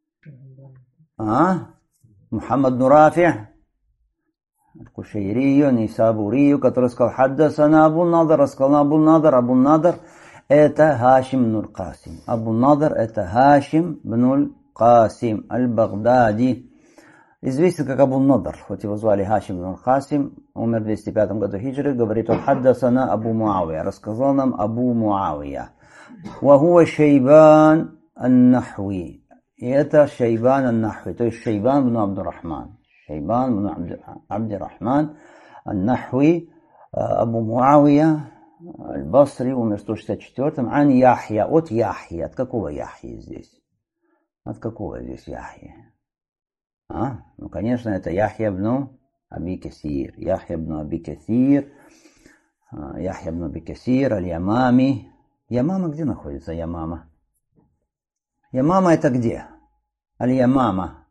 Мухаммад ибн Рафи, Кушайрию, Нисабурию, который сказал, хаддасана Абу Надр, рассказал Абу Надр, это Хашим бн аль-Касим. Абу Надр это Хашим бн аль-Касим аль-Багдади. Известен как Абу Надр, хоть его звали Хашим бн аль-Касим, умер в 205 году хиджры, говорит он, хаддасана Абу Муавия, рассказал нам Абу Муавия. Вахуа Шейбан ан-Нахви. И это Шейбан ан-Нахви, то есть Шейбан бн Абдуррахман. Шейбан бн Абдуррахман ан-Нахви, Абу Муавия, Аль-Басри, умер в 164-м. Ан Яхья, от Яхьи. От какого Яхьи здесь? От какого здесь Яхьи? Ну, конечно, это Яхья ибн Аби Касир. Яхья ибн Аби Касир. Яхья ибн Аби Касир, Аль-Ямами. Ямама где находится, Ямама? Ямама это где? Аль-Ямама.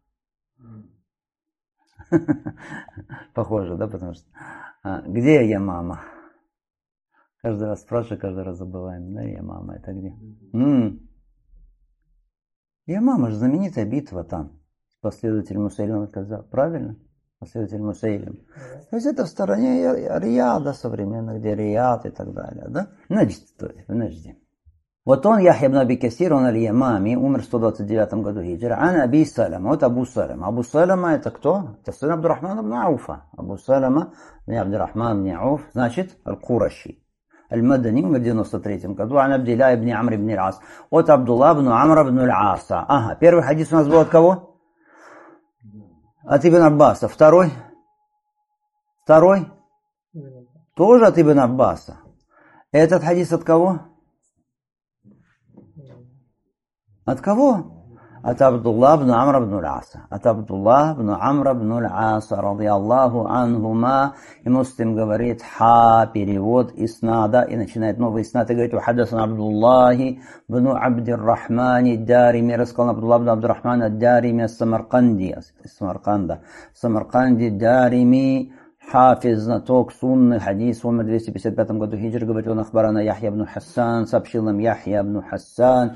Похоже, да, потому что... Где Ямама? Каждый раз спрашиваю, каждый раз забываем. Да, Ямама это где? Ямама же знаменитая битва там. Последователь Мусайлима Каззаб. Правильно? Последователь Мусайлим. То есть это в стороне Рияда современных, где Рияд и так далее. Да? В Наджде. Вот он, Яхья ибн Аби Касир, он аль-Ямами, умер в 129 году хиджра. Ан Аби Салама, вот Абу Салама. Абу Салама это кто? Это сын Абдурахмана ибн Ауфа. Абу Салама, Абдурахман ибн Ауф, значит, Аль-Кураши. Аль-Мадани, умер в 93 году. Ан Абдилля ибн Амр ибн Аль-Ас. От Абдулла ибн Амра ибн Аль-Аса. Ага, первый хадис у нас был от кого? От Ибн Аббаса. Второй? Тоже от Ибн Аббаса. Этот хадис от кого? От кого? От Абдулла ибн Амра ибн Аль-Аса. От Абдулла ибн Амра ибн Аль-Аса, радиаллаху анхума. И Муслим говорит, перевод иснада, и начинает новый иснад, и говорит, хадасан Абдуллахи ибн Абдир-Рахмани ад-Дарими, рассказал Абдулла ибн Абдир-Рахман ад-Дарими ас-Самарканди, Самарканди ад-Дарими, Хафиз, знаток сунны, хадис, умер в 255 году хиджры, говорит, он ахбарана Яхья ибн Хассан, сообщил нам Яхья ибн Хассан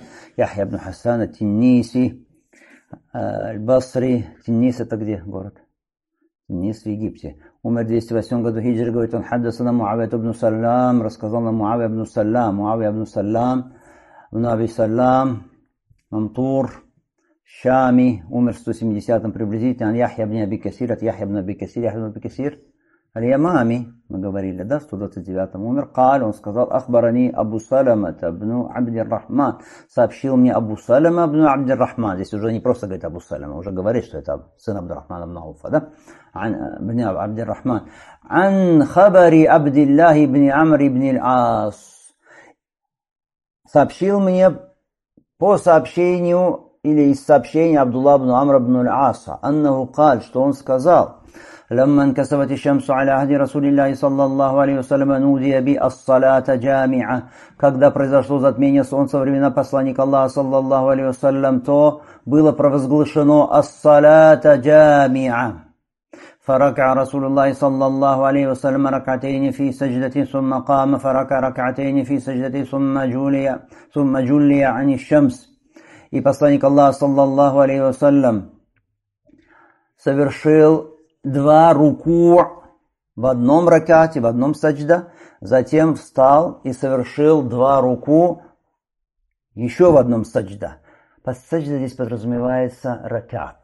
ат-Тинниси, Аль-Басри. Тиннис это где город? Тиннис в Египте. Умер в 208 году хиджры, говорит, он хаддасана Муавия ибн Саллам, рассказал нам Муавия ибн Саллам, ибн Аби Саллам, Мамтур, Шами, умер в 170-м приблизительно, Яхья ибн Аби Касир, от Яхья ибн Аби Касир, Аль-Ямами, мы говорили, да, в 129-м умер. Он сказал, ахбарани Абу Салама ибн Абдир-Рахман, сообщил мне Абу Салама ибн Абдир-Рахман. Здесь уже не просто говорит Абу Салама, уже говорит, что это сын Абдурахмана ибн Ауфа, да, ибн Абдир-Рахман. Ан хабари Абдиллахи ибн Амр ибн Аль-Ас. Сообщил мне по сообщению или из сообщения Абдулла ибн Амр ибн Аль-Аса, аннаху каль, что он сказал, لما انكسفت الشمس على عهد رسول الله صلى الله عليه وسلم نودي بالصلاة جامعة. Когда произошло затмение солнца во времена посланника Аллаха саллаллаху алейхи вассалям, то было провозглашено ас-салата джамиа. فركع رسول الله صلى الله عليه وسلم ركعتين في سجدة ثم قام فركع ركعتين في سجدة ثم جلي عن الشمس. И посланник Аллаха саллаллаху алейхи вассалям совершил 2 руку в одном ракате, в одном саджда, затем встал и совершил 2 руку еще в одном саджда. Под саджда здесь подразумевается ракат.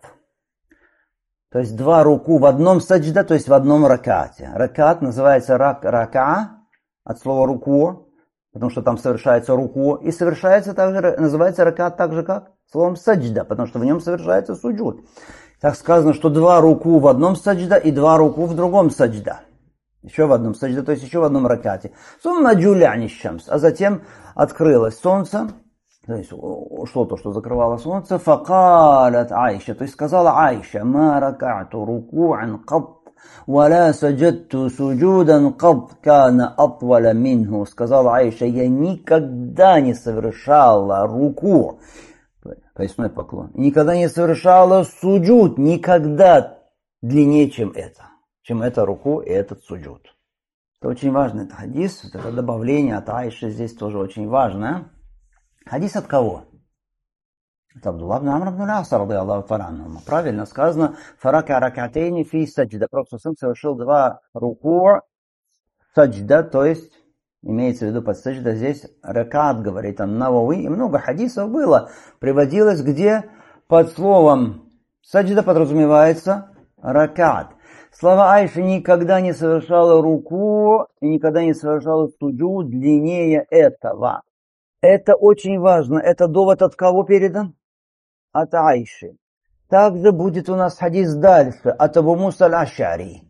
То есть 2 руку в одном саджда, то есть в одном ракате. Ракат называется рака от слова руку, потому что там совершается руку, и совершается также, называется ракат так же, как словом саджда, потому что в нем совершается суджуд. Так сказано, что 2 руку в одном саджда и 2 руку в другом саджда. Еще в одном саджда, то есть еще в одном ракате. Сумма джуляни шамс, а затем открылось солнце, то есть что-то, что закрывало солнце. Факалат Айша, то есть сказала Айша, ма ракату руку'ан кат, валя саджатту суджудан кат, кана атваля минху. Сказала Айша, я никогда не совершала руку, поясной поклон, никогда не совершала суджуд, никогда длиннее, чем это руку и этот суджуд. Это очень важный это хадис, это добавление от Айши здесь тоже очень важно. Хадис от кого? От Абдулла ибн Амр ибн Аль-Аса, радиаллаху та'аля анху. Правильно сказано, фарака ракатейни фи саджда. Просто сын совершил 2 руку саджда, то есть имеется в виду под саджда здесь ракат, говорит ан-Навави, и много хадисов было, приводилось, где под словом саджда подразумевается ракат. Слова Айши никогда не совершала руку и никогда не совершала суджуд длиннее этого. Это очень важно. Это довод от кого передан? От Айши. Также будет у нас хадис дальше от Абу Муса аль-Аш'ари.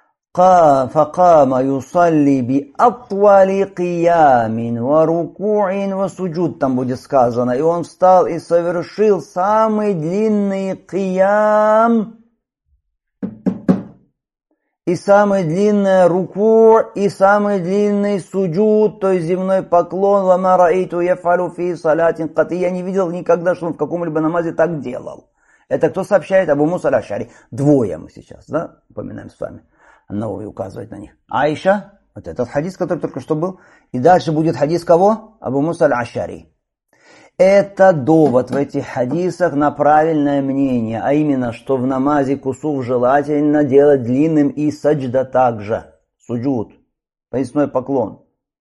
فقام يصلي بأطول قيام وركوع وسجود, там будет сказано, и он встал и совершил самый длинный қиям и самый длинный руку, и самый длинный суджуд, то есть земной поклон. Вама раиту яфалю фи салятин кати. Я не видел никогда, что он в каком-либо намазе так делал. Это кто сообщает? Абу Муса аль-Аш'ари. Двое мы сейчас, да, упоминаем с вами. Наwawi указывает на них. Аиша, вот этот хадис, который только что был. И дальше будет хадис кого? Абу Муса аль-Аш'ари. Это довод в этих хадисах на правильное мнение, а именно, что в намазе кусуф желательно делать длинным и саджда также, суджуд, поясной поклон.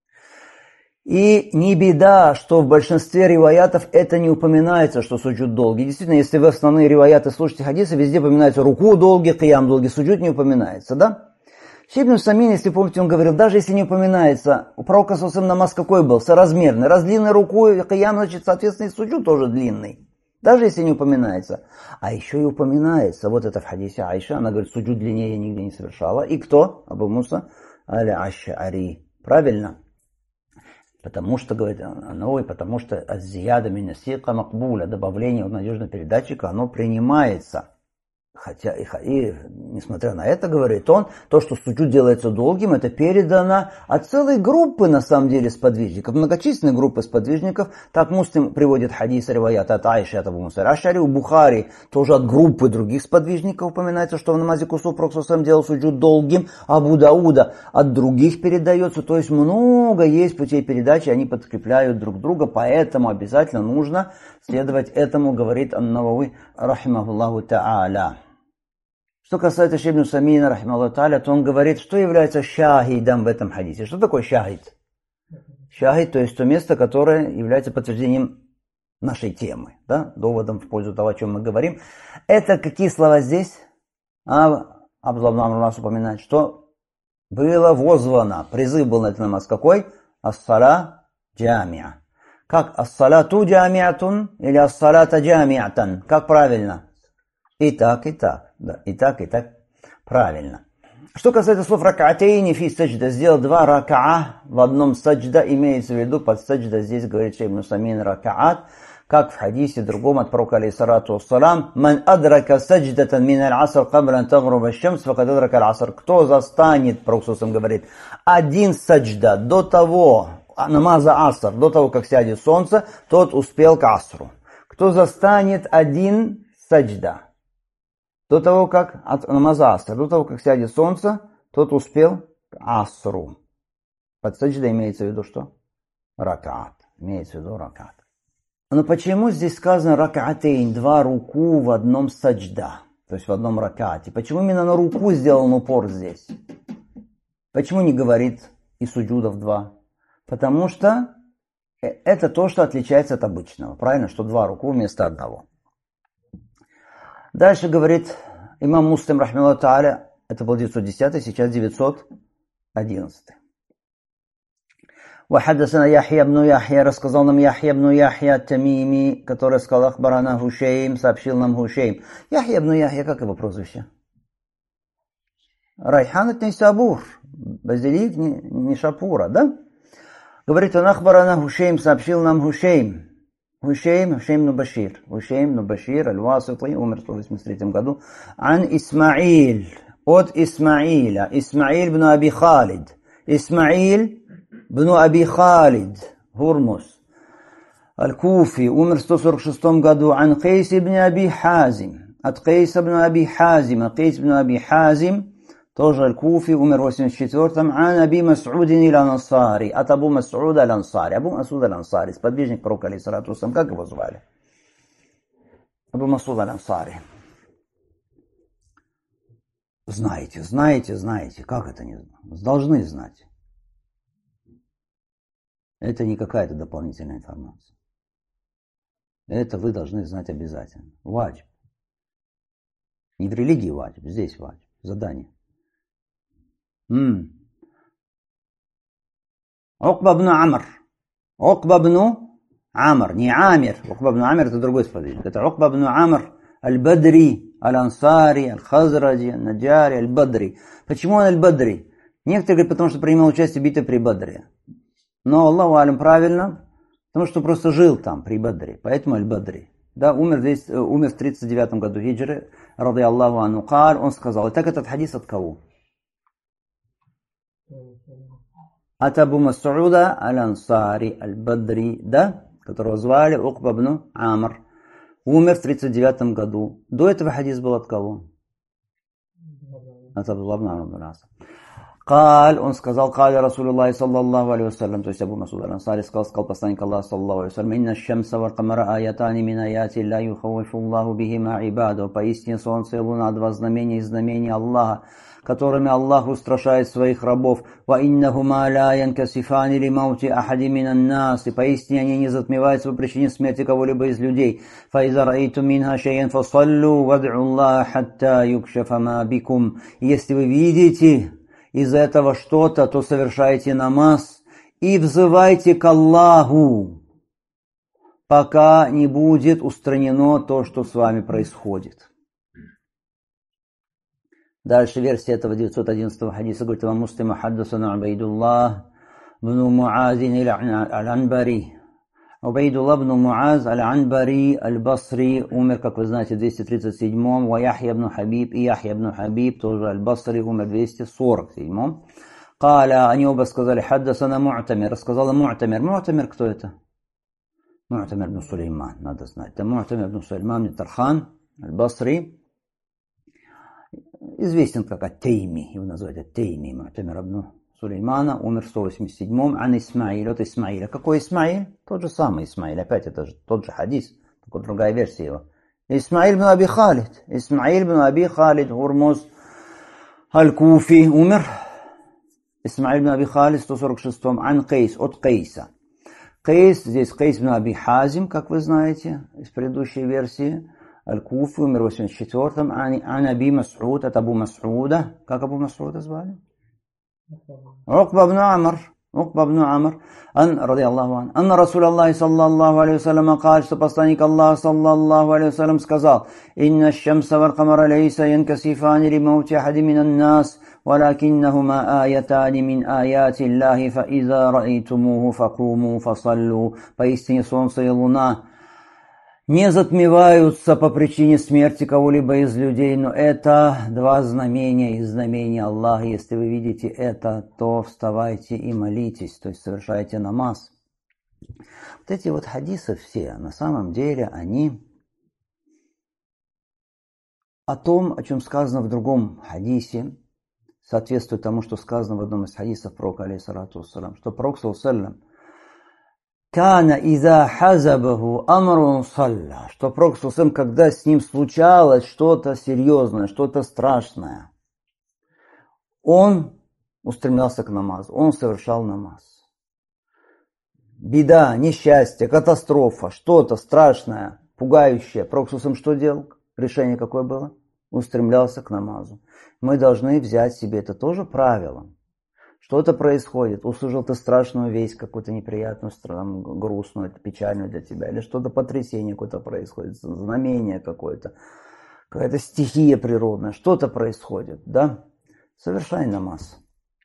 И не беда, что в большинстве риваятов это не упоминается, что суджуд долгий. Действительно, если вы основные риваяты слушаете хадисы, везде упоминается руку долгий, киям долгий, суджуд не упоминается, да? Шейх ибн Самин, если помните, он говорил, даже если не упоминается, у пророка саллаллаху намаз какой был? Соразмерный. Раз длинной рукой, киям, значит, соответственно, и суджуд тоже длинный. Даже если не упоминается. А еще и упоминается. Вот это в хадисе Аиша. Она говорит, суджуд длиннее я нигде не совершала. И кто? Абу Муса аль-Аш'ари. Правильно? Потому что, говорит Наwawi, потому что аз-зияда мин асиqa макбуля, добавление от надежного передатчика, оно принимается. Хотя и несмотря на это, говорит он, то, что суджуд делается долгим, это передано от целой группы, на самом деле, сподвижников, многочисленной группы сподвижников. Так Муслим приводит хадис риваят от Аиши, от Абу Муса аль-Аш'ари, у Бухари тоже от группы других сподвижников упоминается, что в намазе кусуф пророк делал суджуд долгим, Абу Дауда от других передается, то есть много есть путей передачи, они подкрепляют друг друга, поэтому обязательно нужно следовать этому, говорит ан-Наwawi, рахимахуллаху та'аля. Что касается Шейх ибн Самина, рахимахуллаху та'аля, то он говорит, что является шахидом в этом хадисе. Что такое шахид? Шахид, то есть то место, которое является подтверждением нашей темы, да, доводом в пользу того, о чем мы говорим. Это какие слова здесь? Абдуллах ибн Амр упоминает, что было возвано, призыв был на этот намаз какой? Ас-сала джамиа. Как ас-салату джамиатун или ас-салата джамиатан? Как правильно? И так, да, и так, правильно. Что касается слов рак'атейни фи саджда, сделал два рак'a в одном саджда, имеется в виду под саджда, здесь говорит Шейх ибн Самин рак'ат, как в хадисе другом от пророка алейхиссалату вассалам, «Ман адрака садждатан мин аль-аср кабла ан тагруба аш-шамс, факад адрака аль-аср». Кто застанет, пророк говорит, один саджда до того, намаза аср, до того, как сядет солнце, тот успел к асру. Кто застанет один саджда до того, как от намаза аср, до того, как сядет солнце, тот успел к асру. Под саджда имеется в виду что? Рак'ат. Имеется в виду рак'ат. Но почему здесь сказано рак'атейн, два руку в одном саджда, то есть в одном рак'ате? Почему именно на руку сделан упор здесь? Почему не говорит и суджудов два? Потому что это то, что отличается от обычного. Правильно, что два руку вместо одного. Дальше говорит имам Муслим, рахмаллаху тааля, это был 910, сейчас 911. وحدثنا يحيى بن يحيى, рассказал нам Яхья бн Яхья Тамими, который сказал ахбарана Хушейм, сообщил нам Хушейм. Яхья бн Яхья, как его прозвище? Райхан от Нейсабур, базилик Нишапура, да? Говорит он, ахбарана Хушейм, сообщил нам Хушейм. Хушейм бн Башир. Хушейм бн Башир, аль-Васити, умер в 183 году. Ан Исмаиль, от Исмаиля, Исмаиль бн Аби Халид. Исмаиль бн Аби Халид, Хурмус, аль-Куфи, умер в 146 году. Ан Кейс ибн Аби Хазим, от Кейса бн Аби Хазима. Кейс бн Аби Хазим, тоже аль-Куфи, умер в 84-м. Ан Аби Мас'удин аль-Ансари, от Абу Мас'уда аль-Ансари. Абу Мас'уд аль-Ансари, сподвижник пророка алейхиссалату вассалам, как его звали? Абу Мас'уд аль-Ансари. Знаете, как это не знать? Должны знать. Это не какая-то дополнительная информация. Это вы должны знать обязательно. Ваджиб. Не в религии ваджиб, здесь ваджиб. Задание. Укба бн Амр. Укба бн Амр. Не Амир. Укба бн Амр это другой сподвижник. Это Укба бн Амр аль-Бадри, аль-Ансари, аль-Хазраджи, аль-Наджари, аль-Бадри. Почему он аль-Бадри? Некоторые говорят, потому что принимал участие в битве при Бадре. Но Аллаху алям правильно, потому что просто жил там при Бадре. Поэтому аль-Бадри. Да, умер в 39 году хиджры, ради Аллаху анху, он сказал. Итак, этот хадис от кого? От Абу Мас'уда аль-Ансари аль-Бадри, да, которого звали Укба ибн Амр. Умер в 39 году. До этого хадис был от кого? От Абдулла ибн Амр ибн ас. Каль, он сказал, каля Расулуллахи саллаллаху алейхи вассалям, то есть Абу Мас'уд аль-Ансари сказал посланник Аллаха саллаллаху алейхи вассалям, инна шамса валь камара аятани мин аяти ла юхаввифу Аллаху бихима ибаду. Поистине солнце и луна два знамения из знамений Аллаха, которыми Аллах устрашает своих рабов. Ва иннахума ла янкасифани ли маути ахади минан нас. И поистине они не затмеваются по причине смерти кого-либо из людей. Фа иза раиту минха шайян фасаллу вад'у Аллаха хатта юкшафа ма бикум. Если вы видите из этого что-то, то совершайте намаз и взывайте к Аллаху, пока не будет устранено то, что с вами происходит. Дальше версия этого 911 хадиса говорит: «Ва Муслим хаддасана Убайдуллах бн Муаз аль-Анбари». Убайдуллах бн Муаз аль-Анбари аль-Басри умер, как вы знаете, в 237-м. Ва Яхья бн Хабиб, и Яхья бн Хабиб, тоже аль-Басри, умер в 247-м. Каля, они оба сказали: хаддасана Му'тамир. Рассказала Му'тамир. Му'тамир кто это? Му'тамир бн Сулейман, надо знать. Это Му'тамир бн Сулейман Тархан аль-Басри. Известен как Ат-Тейми, его называют Ат-Тейми, Му'тамир бн Сулеймана, умер в 187-м, ан Исмаиль, от Исмаиля. Какой Исмаиль? Тот же самый Исмаиль, опять это же тот же хадис, только другая версия его. Исмаиль бн Аби Халид, Исмаиль бн Аби Халид, Гурмуз аль-Куфи, умер. Исмаиль бн Аби Халид, в 146-м, ан Кейс, от Кейса. Кейс, здесь Кейс бн Аби Хазим, как вы знаете, из предыдущей версии. Аль-Куфи, умер в 84-м, ан Аби Мас'уд, от Абу Мас'уда. Как Абу Мас'уда звали? Укба ибн Амр. Укба ибн Амр. Ради Аллаху ан. Анна Расулаллахи саллаллаху алейхи вассалям каль, что посланник Аллаха саллаллаху алейхи вассалям сказал: инна шамса валь камара лейса янкасифани ли маути ахади минан нас, валакиннахума аятани мин аяти Аллахи, фа иза раитумуху факуму фасаллу. Поистине солнце и луна не затмеваются по причине смерти кого-либо из людей, но это два знамения из знамений Аллаха. Если вы видите это, то вставайте и молитесь, то есть совершайте намаз. Вот эти вот хадисы все, на самом деле, они о том, о чем сказано в другом хадисе, соответствует тому, что сказано в одном из хадисов пророка, алейхиссалату вассалям, что пророк, саллаллаху алейхи ва саллям, Кана иза хазабаху амрун салля, что пророк, когда с ним случалось что-то серьезное, что-то страшное, он устремлялся к намазу, он совершал намаз. Беда, несчастье, катастрофа, что-то страшное, пугающее. Пророк что делал? Решение какое было? Устремлялся к намазу. Мы должны взять себе это тоже правило. Что-то происходит, услышал ты страшную весть, какую-то неприятную, грустную, печальную для тебя, или что-то потрясение какое-то происходит, знамение какое-то, какая-то стихия природная, что-то происходит, да? Совершай намаз.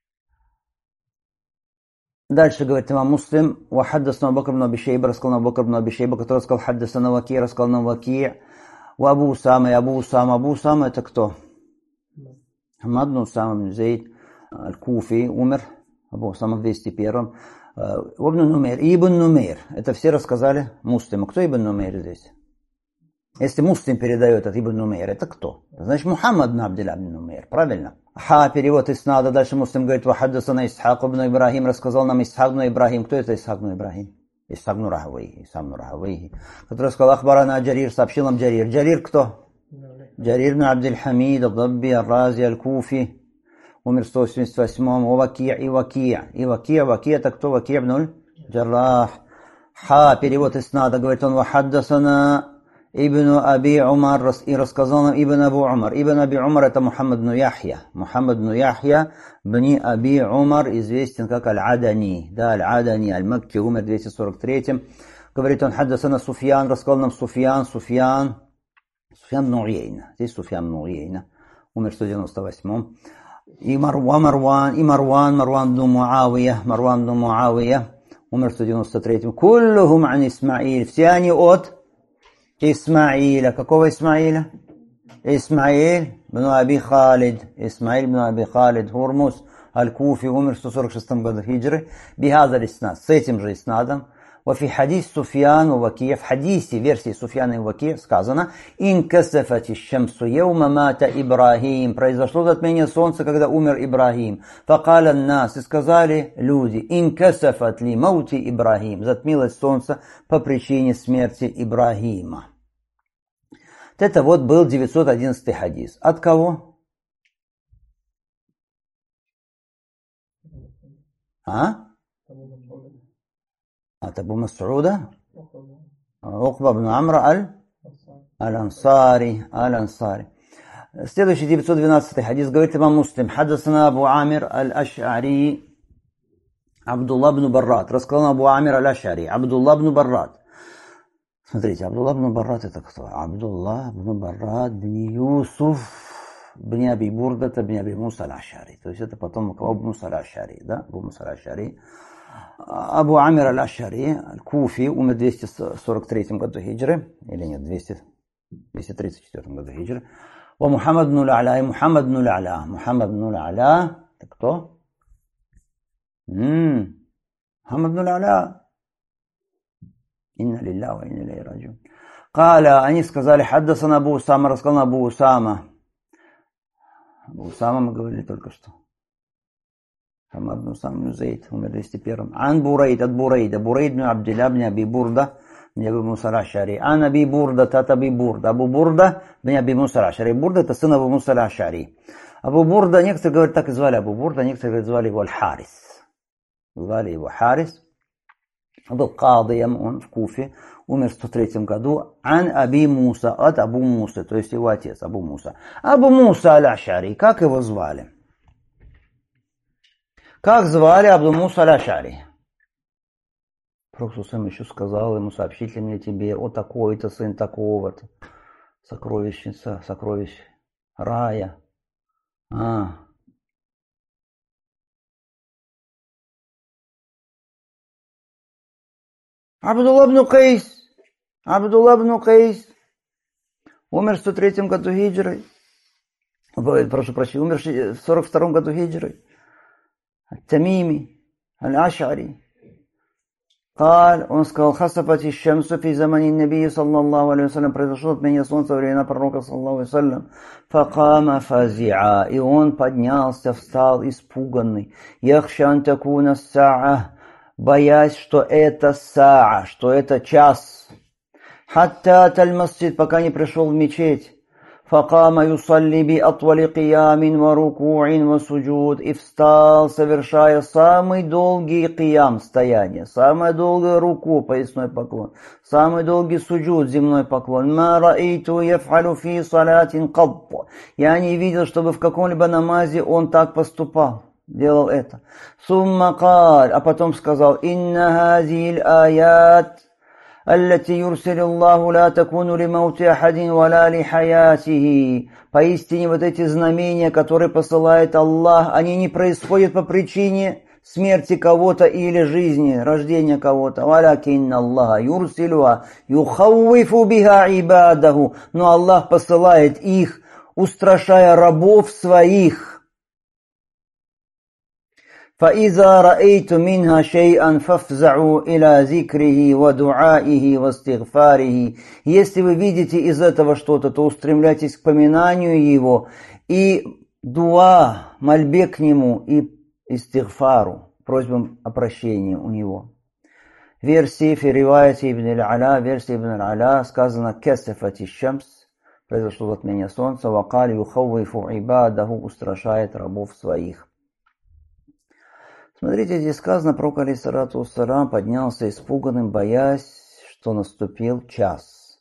Дальше говорит имам Муслим: «Ва хаддасана Абу Бакр ибн Аби Шейба», рассказал Абу Бакр ибн Аби Шейба, который сказал: «Хаддасана Ваки», рассказал нам Ваки, «Ва Абу Усама», и Абу Усама. Абу Усама это кто? Хамад ибн Усама ибн Зейд Аль-Куфи, умер, Абу Усама в 201-м. Ибн Нумейр. Ибн Нумейр. Это все рассказали Муслиму. Кто Ибн Нумейр здесь? Если Муслим передает от Ибн Нумейр, это кто? Значит, Мухаммад ибн Абдилlah ибн Нумейр. Правильно? Перевод Иснада. Дальше Муслим говорит: «Вахаддасана Исхак ибн Ибрахим», рассказал нам Исхак ибн Ибрахим. Кто это Исхак ибн Ибрахим? Исхак ибн Рахавейхи. Который сказал: «Ахбарана Джарир», сообщил нам Джарир. Джарир кто? Джарир ибн Абдиль-Хамид Ад-Дабби Ар-Рази Аль-Куфи. Умер в 188-м. И Ваки это кто? Ваки ибн Джаррах. Перевод Иснада. Говорит он: «Вахаддасана Ибн Аби Умар», и рассказал нам Ибн Абу Умар. Ибн Аби Умар это Мухаммад ибн Яхья. Мухаммад ибн Яхья бни Аби Умар, известен как Аль-Адани. Да, Аль-Адани, Аль-Макки, умер в 243-м. Говорит он: «Хаддасана Суфьян», рассказал нам Суфьян бн Уейна. Здесь Суфьян бн Уейна. Умер в 198-м. И Марван бн Муавия, умер в 193-м. Куллухум ан Исмаиль, все они от Исмаиля. Какого Исмаиля? Исмаиль бн Аби Халид. Исмаиль бн Аби Халид Гурмуз Аль-Куфи, умер в 146 году хиджры. Бихазар иснад, с этим же иснадом. وفي حديث سفيان ووكيع, в хадисе версии Суфьяна и Вакия сказано: «Ин касафати шамсу яума мата Ибрахим». Произошло затмение солнца, когда умер Ибрахим. Факаля нас, и сказали люди: «Ин касафат ли маути Ибрахим». Затмилось солнце по причине смерти Ибрахима. Это вот был 911 хадис. От кого? От Абу Мас'уда? Укба ибн Амра аль-Ансари. Следующий 912 хадис говорит имам Муслим: «Хаддасана Абу Амир аль-Аш'ари Абдулла ибн Баррат». Рассказал Абу Амир аль-Аш'ари, Абдулла ибн Баррат. Смотрите, Абдулла ибн Баррат это кто? Абдулла ибн Баррат бн Юсуф бн Аби Бурдата бн Аби Муса аль-Аш'ари. То есть это потомок Абу Муса аль-Аш'ари, да? Абу Муса аль-Аш'ари. Абу Амир аль-Аш'ари, аль-Куфи, умер в 243 году хиджры, или нет, 234 году хиджры. Ва Мухаммад ибн аль-А'ля, и Мухаммад ибн аль-А'ля. Мухаммад ибн аль-А'ля, это кто? Мухаммад ибн аль-А'ля. Инна лилля ва инна илейхи раджиун. Каля, они сказали: «Хаддасана Абу Усама», рассказал Абу Усама. Абу Усама мы говорили только что. Хамад ибн Усама ибн Зейд, умер в 201. Ан Бурейд, от Бурейда. Бурейд ибн Абдилля ибн Аби Бурда бн Аби Муса аль-Аш'ари. Ан Аби Бурда, тат Аби Бурда. Абу Бурда бн Аби Муса аль-Аш'ари. Бурда это сын Абу Муса аль-Аш'ари. Абу Бурда, некоторые говорят, так и звали Абу Бурда, некоторые говорят, звали его Аль-Харис. Звали его Харис. Был кадием, он в Куфе, умер в 103 году. Ан Аби Муса, от Абу Муса, то есть его отец Абу Муса. Абу Муса аль-Аш'ари, как его звали? Как звали Абу Муса аль-Аш'ари? Пророк сам еще сказал ему: «Сообщить ли мне тебе о такой-то сын такого-то, сокровищница, сокровищ рая». Абдулла ибн Кайс. Абдулла ибн Кайс умер в 103 году хиджры. Прошу прощения, умер в 42 году хиджры. Тамими аль-Аш'ари. Он сказал: «Хасафати шамсу фи замани набии саллаллаху алейхи вассалям». Произошло отменение солнца во времена пророка саллаллаху алейхи вассалям. Факама фазиа. И он поднялся, встал испуганный. Яхшан такуна саа. Боясь, что это саа, что это час. Хатта таль-масджид, пока не пришел в мечеть. Факама юсалли би атвали киямин ва руку'ин ва суджуд. И встал, совершая самый долгий киям, стояние, самое долгое руку, поясной поклон, самый долгий суджуд, земной поклон. Ма раиту яф'алю фи салатин кадт. Я не видел, чтобы в каком-либо намазе он так поступал. Делал это. Сумма каль, а потом сказал: «Инна хазиль аят, аллати юрсилиллаху ла такуну ли маути ахадин валя ли хаятихи». Поистине вот эти знамения, которые посылает Аллах, они не происходят по причине смерти кого-то или жизни, рождения кого-то. Валякинна Аллаха юрсилуа юхауифу биха ибадаху. Но Аллах посылает их, устрашая рабов своих. فإذا رأيت منها شيئا فافزعوا إلى ذكره ودعائه واستغفاره. Если вы видите из этого что-то, то устремляйтесь к поминанию его и дуа, мольбе к нему и истигфару, просьбам о прощении у него. Версии фириваяти ибн аль-Аля, версии ибн аль-Аля сказано: «Касафати шамс», произошло затмение солнца, «Вакали юхауифу ибадаху», устрашает рабов своих. Смотрите, здесь сказано, пророк алейхиссалату вассалям поднялся испуганным, боясь, что наступил час.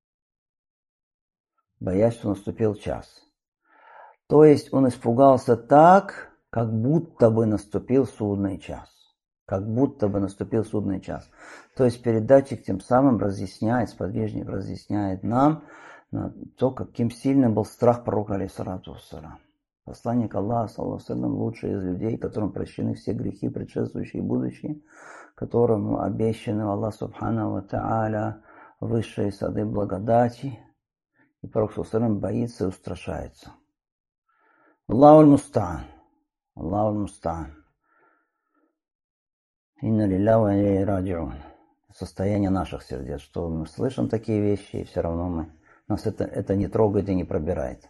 Боясь, что наступил час. То есть он испугался так, как будто бы наступил судный час. Как будто бы наступил судный час. То есть передатчик тем самым разъясняет, сподвижник разъясняет нам то, каким сильным был страх пророка алейхиссалату вассалям. Посланник Аллаха, саллаллаху алейхи ва саллям, лучший из людей, которым прощены все грехи, предшествующие и будущие, которому обещаны Аллах субханаху ва та'аля высшие сады благодати. И пророк саллаллаху алейхи ва саллям боится и устрашается. Аллаху аль-муста'ан. Аллаху муста'ан. Инна лилляхи ва инна илейхи раджи'ун. Состояние наших сердец, что мы слышим такие вещи, и все равно нас это не трогает и не пробирает.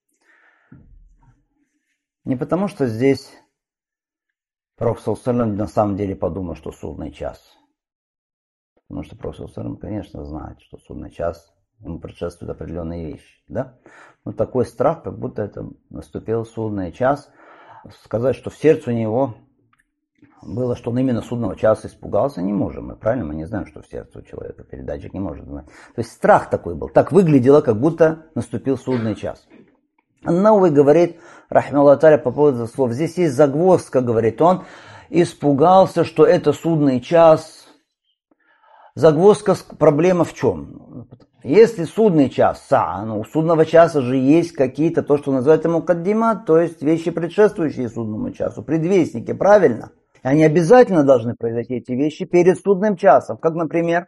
Не потому, что здесь Пророк ﷺ на самом деле подумал, что судный час. Потому что Пророк ﷺ, конечно, знает, что судный час, ему предшествуют определенные вещи. Да? Но такой страх, как будто это наступил судный час. Сказать, что в сердце у него было, что он именно судного часа испугался, не можем. Мы, правильно? Мы не знаем, что в сердце у человека. Передатчик не может знать. То есть страх такой был. Так выглядело, как будто наступил судный час. Ан-Навави говорит, рахмаллаху тааля, по поводу слов. Здесь есть загвоздка, говорит он. Испугался, что это судный час. Загвоздка, проблема в чем? Если судный час, у судного часа же есть какие-то, то, что называется мукаддимат, то есть вещи, предшествующие судному часу, предвестники, правильно? Они обязательно должны произойти, эти вещи, перед судным часом. Как, например,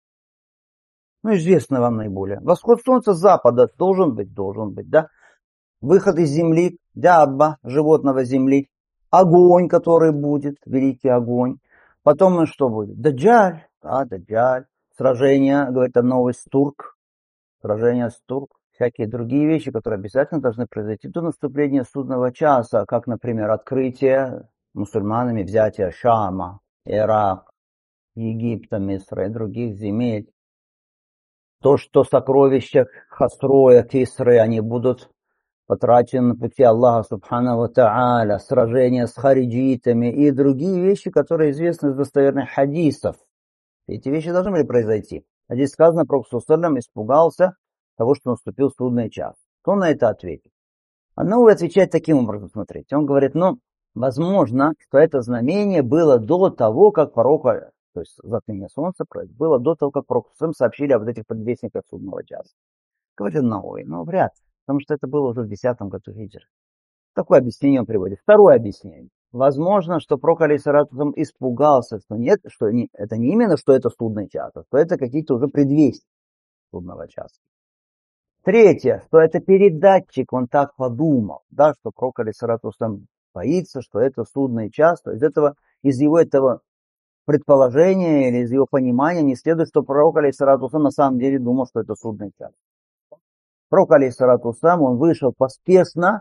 известно вам наиболее. Восход солнца с запада должен быть, да? Выход из земли, дябба, животного земли. Огонь, который будет, великий огонь. Потом что будет? Даджаль. Сражение, говорит Ан-Навави, с Турк. Сражение с Турк. Всякие другие вещи, которые обязательно должны произойти до наступления судного часа. Как, например, открытие мусульманами взятия Шама, Ирак, Египта, Мисра и других земель. То, что сокровища Хасроя, Кисры, они будут потрачены на пути Аллаха Субхану ва Тааля, сражения с хариджитами и другие вещи, которые известны из достоверных хадисов. Эти вещи должны были произойти. А здесь сказано, Пророк ﷺ испугался того, что наступил судный час. Кто на это ответит? Ан-Навави отвечает таким образом, смотрите. Он говорит, возможно, что это знамение было до того, как пророка, то есть затмение солнца, было до того, как Пророк сообщили об этих предвестниках судного часа. Говорит Ан-Навави, вряд ли, потому что это было уже в 10-м году хиджры. Такое объяснение он приводит. Второе объяснение. Возможно, что Пророк алейхиссалату испугался, что это не именно, что это судный час, а что это какие-то уже предвестия судного часа. Третье, что это передатчик, он так подумал, да, что Пророк алейхиссалату боится, что это судный час, то есть из его этого предположения или из его понимания не следует, что Пророк алейхиссалату на самом деле думал, что это судный час. Пророк алейхиссалату он вышел поспешно,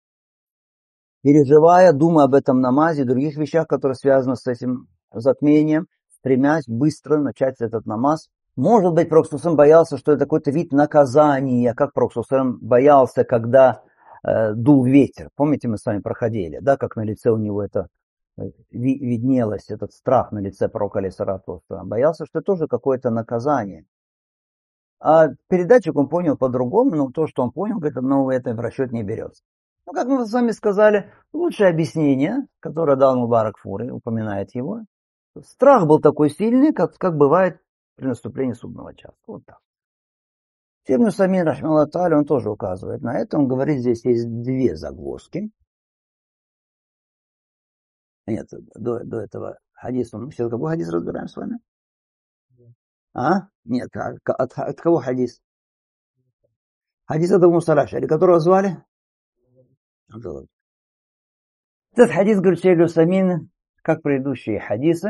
переживая, думая об этом намазе, других вещах, которые связаны с этим затмением, стремясь быстро начать этот намаз. Может быть, Пророк боялся, что это какой-то вид наказания, как Пророк боялся, когда дул ветер. Помните, мы с вами проходили, да, как на лице у него это виднелось, этот страх на лице Пророка алейхиссалату. Боялся, что это тоже какое-то наказание. А передатчик он понял по-другому, но то, что он понял, говорит, это в расчет не берется. Как мы с вами сказали, лучшее объяснение, которое дал Мубарак Фури, упоминает его, страх был такой сильный, как бывает при наступлении судного часа. Вот так. Ибн Усаймин, рахмаллаху тааля, он тоже указывает на это. Он говорит, здесь есть две загвоздки. Нет, до этого хадиса. Мы сейчас какой хадис разбираем с вами? Нет, от кого хадис? Хадис от Абу Муса аль-Аш'ари, которого звали? Этот хадис, говорит шейх Усаймин, как предыдущие хадисы.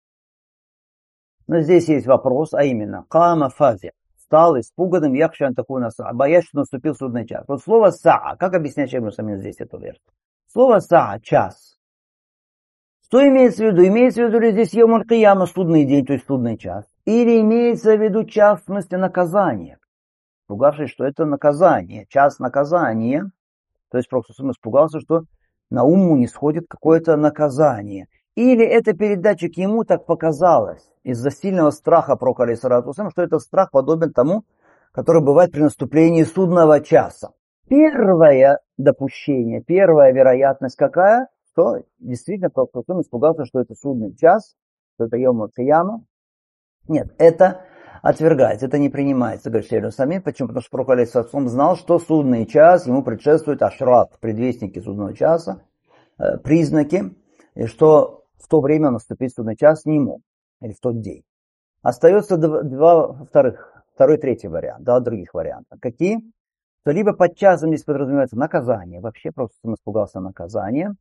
Но здесь есть вопрос, а именно, кама фази, стал испуганным, яхшан такую боясь, что наступил судный час. Вот слово саа, как объясняет шейх Усаймин здесь эту версию? Слово саа, час. Что имеется в виду? Имеется в виду ли здесь йомуль кияма, судный день, то есть судный час? Или имеется в виду час в смысле наказания? Испугавшись, что это наказание, час наказания. То есть Пророк испугался, что на ум не сходит какое-то наказание. Или это передатчик ему так показалось из-за сильного страха Пророка алейхиссалату вассалям, что этот страх подобен тому, который бывает при наступлении судного часа. Первое допущение, первая вероятность какая? Что действительно Пророк испугался, что это судный час, что это йомуль кияма. Нет, это отвергается, это не принимается, говорит шейх Усаймин. Почему? Потому что Пророк алейхиссалату знал, что судный час ему предшествует ашрат, предвестники судного часа, признаки, и что в то время наступит судный час не ему, или в тот день. Остается второй, третий вариант, два других варианта. Какие? То либо под часом здесь подразумевается наказание, вообще просто испугался наказания,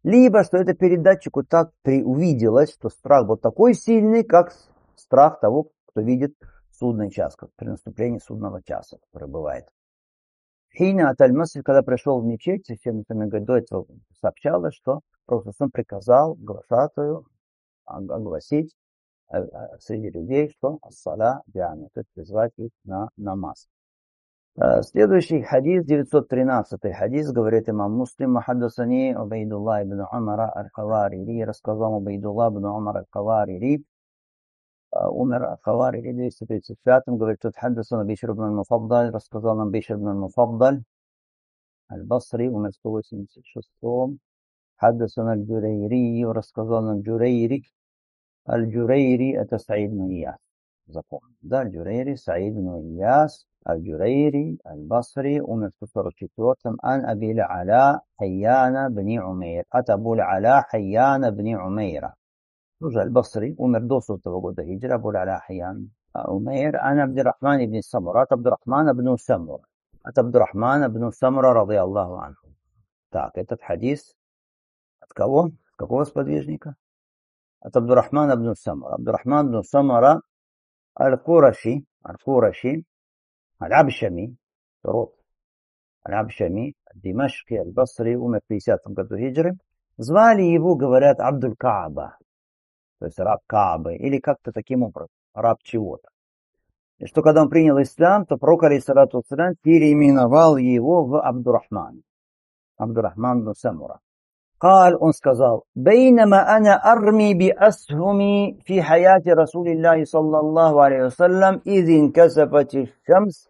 либо что это передатчику так увиделось, что страх был такой сильный, как страх того, кто видит судный час, как при наступлении судного часа, который бывает. Хина Аталь-Масрид, когда пришел в мечеть, Священный говорит, до этого сообщалось, что Пророк приказал глашатую огласить среди людей, что ас-сала джами, то есть призвать их на намаз. Следующий хадис, 913 хадис, говорит имам Муслим, хаддасани Убайдуллах ибн Умара аль-Хаварири, рассказал Убайдуллах ибн Умар аль-Хаварири, умер аль-Хаварири в 235-м, говорит, тут хаддасана Бишр ибн аль-Муфаддаль, рассказал нам Бишр ибн аль-Муфаддаль, аль-Басри, умер в 186-м, хаддасана аль-Джурайри, рассказал нам Джурайри, аль-Джурайри, это Саид ибн Ияс, запомнил, да, аль-Джурайри, Саид ибн Ияс, الجريري البصري عمر 44 عن أبي العلاء حيان بن عمير أبو العلاء حيان بن عمير رجع البصري عمر 200 года هجرة أبو العلاء حيان عمير عن عبد الرحمن بن سمرة عبد الرحمن بن سمرة رضي الله عنه. Так, этот хадис от кого? От какого сподвижника? От Абдурахмана бн Самара. Абдурахман бн Самара аль-Кураши, العبشمي род العبشمي Димашки, аль-Басри, умер в 50 году хиджры. Звали его, говорят, Абдуль-Кааба, то есть раб Каабы, или как-то таким образом, раб чего-то. И что когда он принял ислам, то пророк, алейхиссалату вассалям, переименовал его в Абдурахман бн Самура. قال, он сказал, بينما أنا أرمي بأسهمي في حياة رسول الله صلى الله عليه وسلم إذ انكسفت الشمس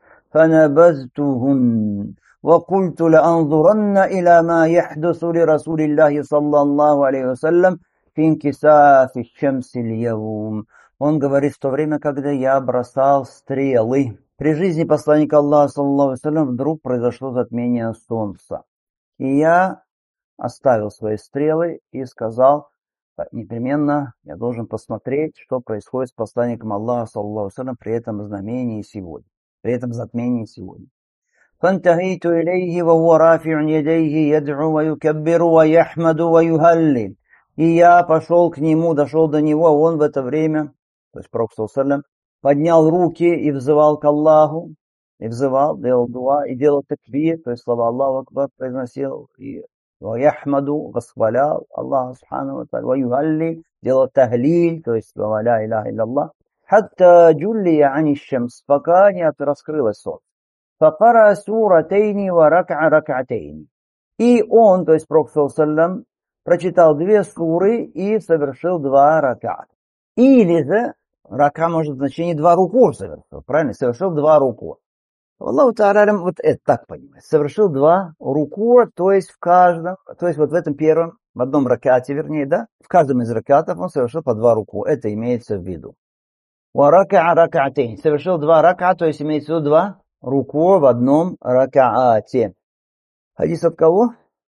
فنبذتهن وقلت لأنظرن إلى ما يحدث لرسول الله صلى الله عليه وسلم في انكساف الشمس اليوم. Он говорит, в то время, когда я бросал стрелы, при жизни посланника Аллаха, саллаллаху алейхи ва саллям, вдруг произошло затмение солнца. И я оставил свои стрелы и сказал, непременно я должен посмотреть, что происходит с посланником Аллаха, саллаллаху алейхи ва саллям, при этом знамении сегодня, при этом затмении сегодня. فانتهيت إليه وهو رافع يديه يدعو ويكبر ويحمد ويهلل. И я пошел к нему, дошел до него, он в это время, то есть Пророк, саллаллаху алейхи ва саллям, поднял руки и взывал к Аллаху, и взывал, делал дуа, и делал такбир, то есть слова Аллаху Акбар произносил, и ويحمد, восхвалял Аллаха Субхану ва Тааля, ويهلل, делал тахлиль, то есть слова ля иляха илля حتى جلي عن الشمس, пока не раскрылось солнце. فقرأ سورتين وركع ركعتين. И он, то есть Пророк, саллаллаху алейхи ва саллям, прочитал 2 суры и совершил 2 рак'ата. Или же, рака может в значении 2 руку совершил, правильно? Совершил 2 руку. Аллаху Та'аля вот это так понимает. Совершил 2 руку, то есть в каждом, то есть вот в этом первом, в одном ракате, вернее, да, в каждом из ракатов он совершил по 2 руку. Это имеется в виду. Варака'а рак'атейн. Совершил 2 рака, то есть имеется в виду 2 руку в одном ракаате. Хадис от кого?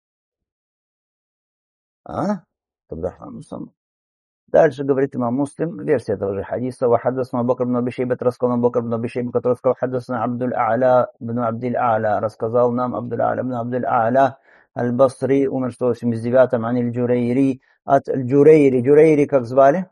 Дальше говорит имам Муслим, версия этого же хадиса, вахаддасна Бакр ибн Аби Шейба, рассказал нам Бакр ибн Аби Шейба, который сказал, хаддасна Абдуль-А'ля ибн Абдиль-А'ля, рассказал нам Абдуль-А'ля ибн Абдиль-А'ля, аль-Басри, умер в 189-м, ан аль-Джурайри, от Джурайри. Джурайри как звали?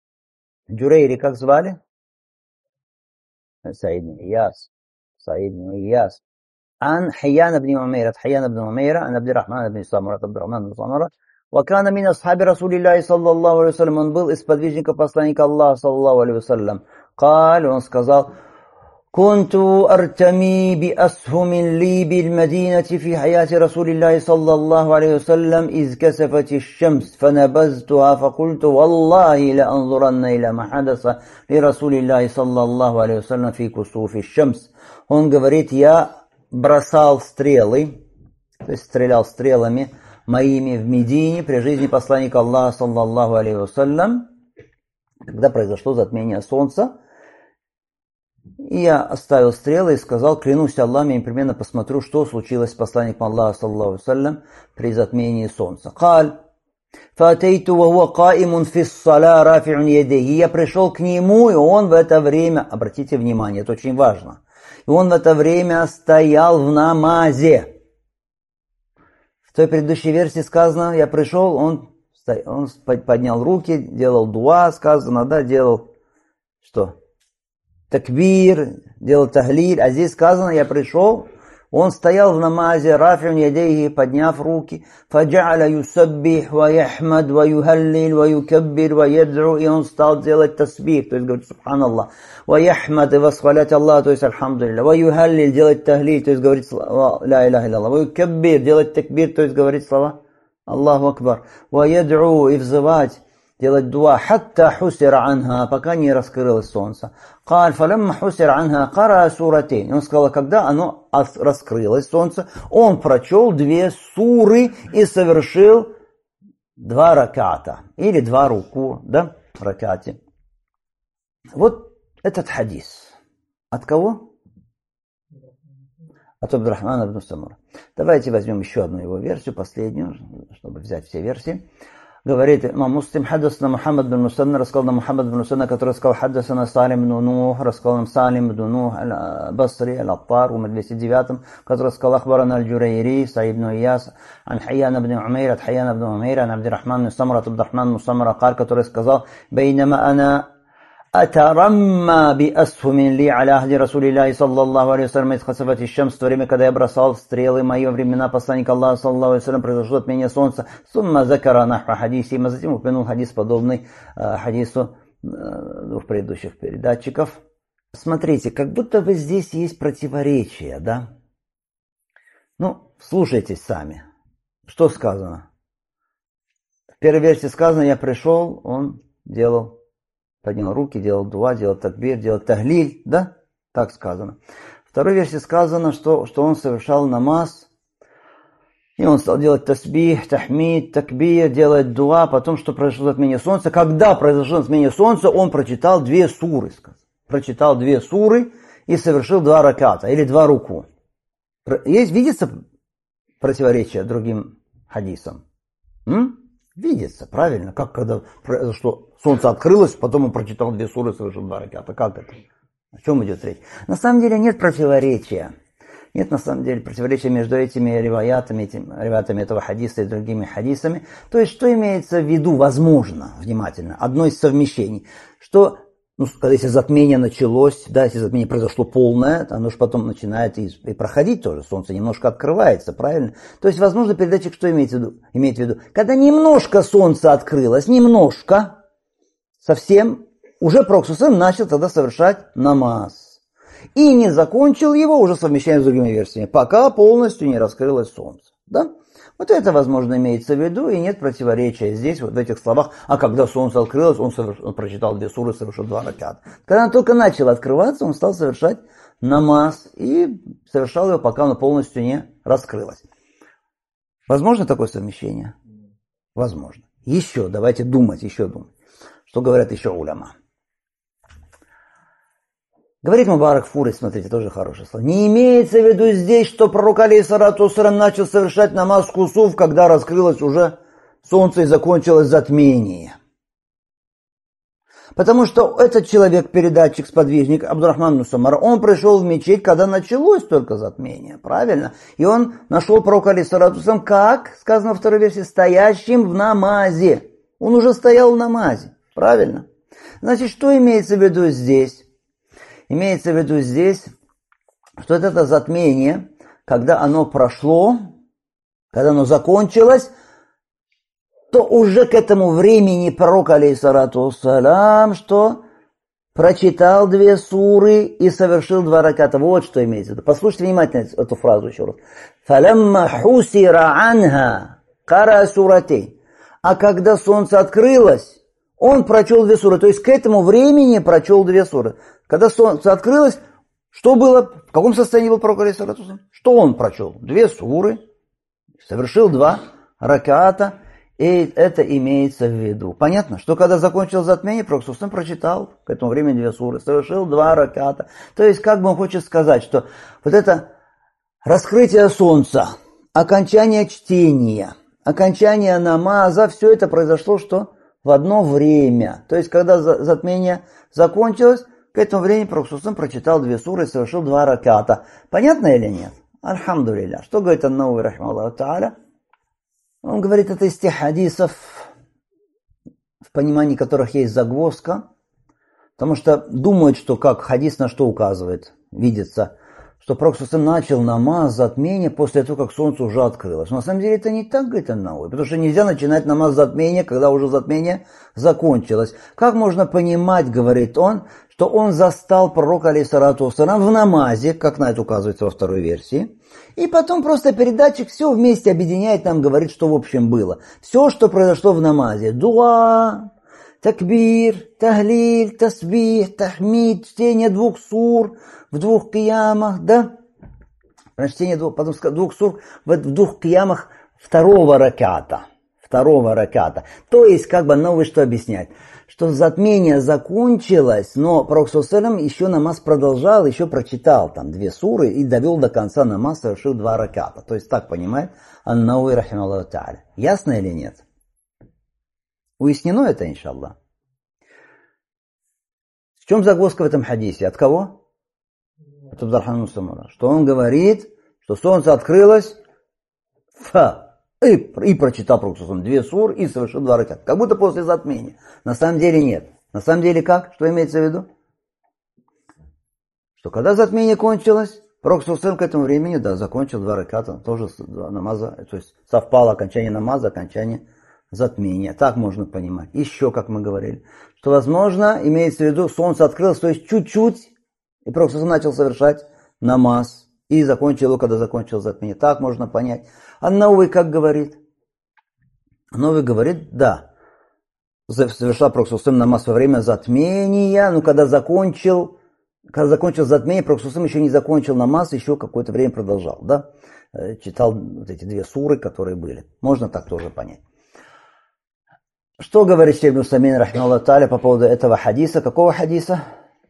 Саид ибн Ияс. عن حيان بن عمير عن عبد الرحمن بن سمرة وكان من أصحاب رسول الله صلى الله عليه وسلم, он был из подвижников посланника Аллаха саллаллаху алейхи ва саллям. قال, он сказал, كنت أرتمي بأسهم لي بالمدينة في حياة رسول الله صلى الله عليه وسلم إذ كسفت الشمس فنبذتها فقلت والله لأنظرن إلى ما حدث لرسول الله صلى الله عليه وسلم في كسوف الشمس. Он говорит, я бросал стрелы, то есть стрелял стрелами моими в Медине при жизни посланника Аллаха, саллаллаху алейхи ва саллям, когда произошло затмение солнца. И я оставил стрелы и сказал, клянусь Аллахом, я непременно посмотрю, что случилось с посланником Аллаха, саллаллаху алейхи ва саллям, при затмении солнца. قال فأتيت وهو قائم في الصلاة رافع يديه. Я пришел к нему, и он в это время, обратите внимание, это очень важно, и он в это время стоял в намазе. той предыдущей версии сказано, я пришел, он поднял руки, делал дуа, сказано, да, делал что? Такбир, делал тахлиль, а здесь сказано, я пришел, он стоял в намазе, рафи'ун ядейхи, подняв руки, фаджа'аля юсаббих, ва яхмад, ва юхаллиль, ва юкаббир, ва яд'у, и он стал делать тасбих, то есть говорить субханаллах, ва яхмад, и восхвалять Аллаха, то есть альхамдулилля, ва юхаллиль, делать тахлиль, то есть говорить слова, ля иляха илlallah, ва юкаббир, делать такбир, то есть говорить слова, Аллаху акбар, ва яд'у, и взывать, делать дуа, хатта хусира анха, пока не раскрылось солнце. Каль, фалямма хусира анха, кара суратейн. Он сказал, когда оно раскрылось, солнце, он прочел 2 суры и совершил 2 раката. Или 2 руку, да, ракати. Вот этот хадис. От кого? От Абдурахмана ибн Самура. Давайте возьмем еще одну его версию, последнюю, чтобы взять все версии. Говорит имам Муслим, хаддасана Мухаммад бин Мусанна, рассказал нам Мухаммад бин Мусанна, который сказал, хаддасана Салим бин Нух, рассказал нам Салим бин Нух, Басри, Аль-Аттар, умер в 209, который сказал, ахбарана Аль-Джурайри, Саиб бин Ияс, ан Хайяна бин Умейр, от Хайяна бин Умейр, ан Абдирахман бин Самра, от Абдирахман бин Самра, который сказал, бейнама ана أترمى بأسهم لي على عهد رسول الله صلى الله عليه وسلم إذ خسفت الشمس, в то время, когда я бросал стрелы мои во времена посланника Аллаха саллаллаху алейхи вассалям, произошло затмение солнца. ثم ذكر نحو حديث, а затем упомянул хадис, подобный хадису 2 предыдущих передатчиков. Смотрите, как будто бы здесь есть противоречие, да? Ну, слушайтесь сами. Что сказано? В первой версии сказано, я пришел, он поднял руки, делал дуа, делал такбир, делал тахлиль, да? Так сказано. В второй версии сказано, что он совершал намаз, и он стал делать тасбих, тахмид, такбир, делать дуа, потом, что произошло затмение солнца. Когда произошло затмение солнца, он прочитал 2 суры. Прочитал 2 суры и совершил 2 раката, или 2 руку. Видится противоречие другим хадисам? Видится, правильно? Как когда произошло, солнце открылось, потом он прочитал 2 суры, совершил 2 раката. Как это? О чем идет речь? На самом деле нет противоречия. Нет на самом деле противоречия между этими риваятами этого хадиса и другими хадисами. То есть, что имеется в виду, возможно, внимательно, одно из совмещений, что, если затмение началось, да, если затмение произошло полное, оно же потом начинает и проходить тоже, солнце немножко открывается, правильно? То есть, возможно, передатчик что имеет в виду? Когда немножко солнце открылось, немножко, совсем, уже Пророк начал тогда совершать намаз. И не закончил его, уже совмещаем с другими версиями, пока полностью не раскрылось солнце. Да? Вот это, возможно, имеется в виду, и нет противоречия здесь, вот в этих словах. А когда солнце открылось, он прочитал 2 суры, совершил 2 раката. Когда оно только начало открываться, он стал совершать намаз и совершал его, пока оно полностью не раскрылось. Возможно такое совмещение? Возможно. Давайте думать. Что говорят еще уляма? Говорит Мубарак Фури, смотрите, тоже хорошее слово. Не имеется в виду здесь, что пророк алейхиссалату вассалям начал совершать намаз кусуф, когда раскрылось уже солнце и закончилось затмение. Потому что этот человек, передатчик, сподвижник, Абдурахман ибн Самура, он пришел в мечеть, когда началось только затмение, правильно? И он нашел пророка алейхиссалату вассалям, как сказано во второй версии, стоящим в намазе. Он уже стоял в намазе, правильно? Значит, что имеется в виду здесь? Имеется в виду здесь, что это затмение, когда оно прошло, когда оно закончилось, то уже к этому времени пророк, алейхиссалату вассалям, что прочитал 2 суры и совершил 2 раката. Вот что имеется в виду. Послушайте внимательно эту фразу еще раз. «Фалямма хусира анха кара суратей». А когда солнце открылось, он прочел 2 суры. То есть к этому времени прочел 2 суры. Когда солнце открылось, что было? В каком состоянии был пророк алейхиссалату вассалям? Что он прочел? 2 суры, совершил 2 раката, и это имеется в виду. Понятно, что когда закончилось затмение, пророк прочитал к этому времени 2 суры, совершил 2 раката. То есть, как бы он хочет сказать, что вот это раскрытие солнца, окончание чтения, окончание намаза, все это произошло что? В одно время. То есть, когда затмение закончилось, к этому времени пророк прочитал 2 суры и совершил 2 раката. Понятно или нет? Альхамдулилля. Что говорит Ан-Навави рахимахуллаху тааля? Он говорит, это из тех хадисов, в понимании которых есть загвоздка, потому что думают, что как хадис на что указывает, видится, что Пророк начал намаз затмения после того, как солнце уже открылось. Но на самом деле это не так, говорит Ан-Навави, потому что нельзя начинать намаз затмения, когда уже затмение закончилось. Как можно понимать, говорит он, что он застал пророка, алейхиссалату вассалям, в намазе, как на это указывается во второй версии, и потом просто передатчик все вместе объединяет, нам говорит, что в общем было. Все, что произошло в намазе. Дуа, такбир, тахлиль, тасбих, тахмид, чтение 2 сур в 2 киямах, да? Прочтение двух сур в 2 киямах второго раката. То есть, как бы Ан-Навави что объясняет? Что затмение закончилось, но Пророк еще намаз продолжал, еще прочитал там 2 суры и довел до конца намаз, совершил 2 раката. То есть, так понимает Ан-Навави, рахимахуллаху тааля. Ясно или нет? Уяснено это, иншаллах? В чем загвоздка в этом хадисе? От кого? От Абдурахмана Самура. Что он говорит, что солнце открылось, и прочитал Пророк 2 сур и совершил 2 раката. Как будто после затмения. На самом деле нет. На самом деле как? Что имеется в виду? Что когда затмение кончилось, Пророк к этому времени, да, закончил 2 раката, тоже 2 намаза, то есть совпало окончание намаза, окончание затмения. Так можно понимать. Еще, как мы говорили, что, возможно, имеется в виду, солнце открылось, то есть чуть-чуть, и Пророк начал совершать намаз, и закончил его, когда закончил затмение. Так можно понять. Ан-Навави как говорит? Ан-Навави говорит, да, совершал Пророк намаз во время затмения, но когда закончил затмение, Пророк еще не закончил намаз, еще какое-то время продолжал, да? Читал вот эти 2 суры, которые были. Можно так тоже понять. Что говорит Шейх ибн Усаймин, рахимахуллаху тааля, по поводу этого хадиса? Какого хадиса?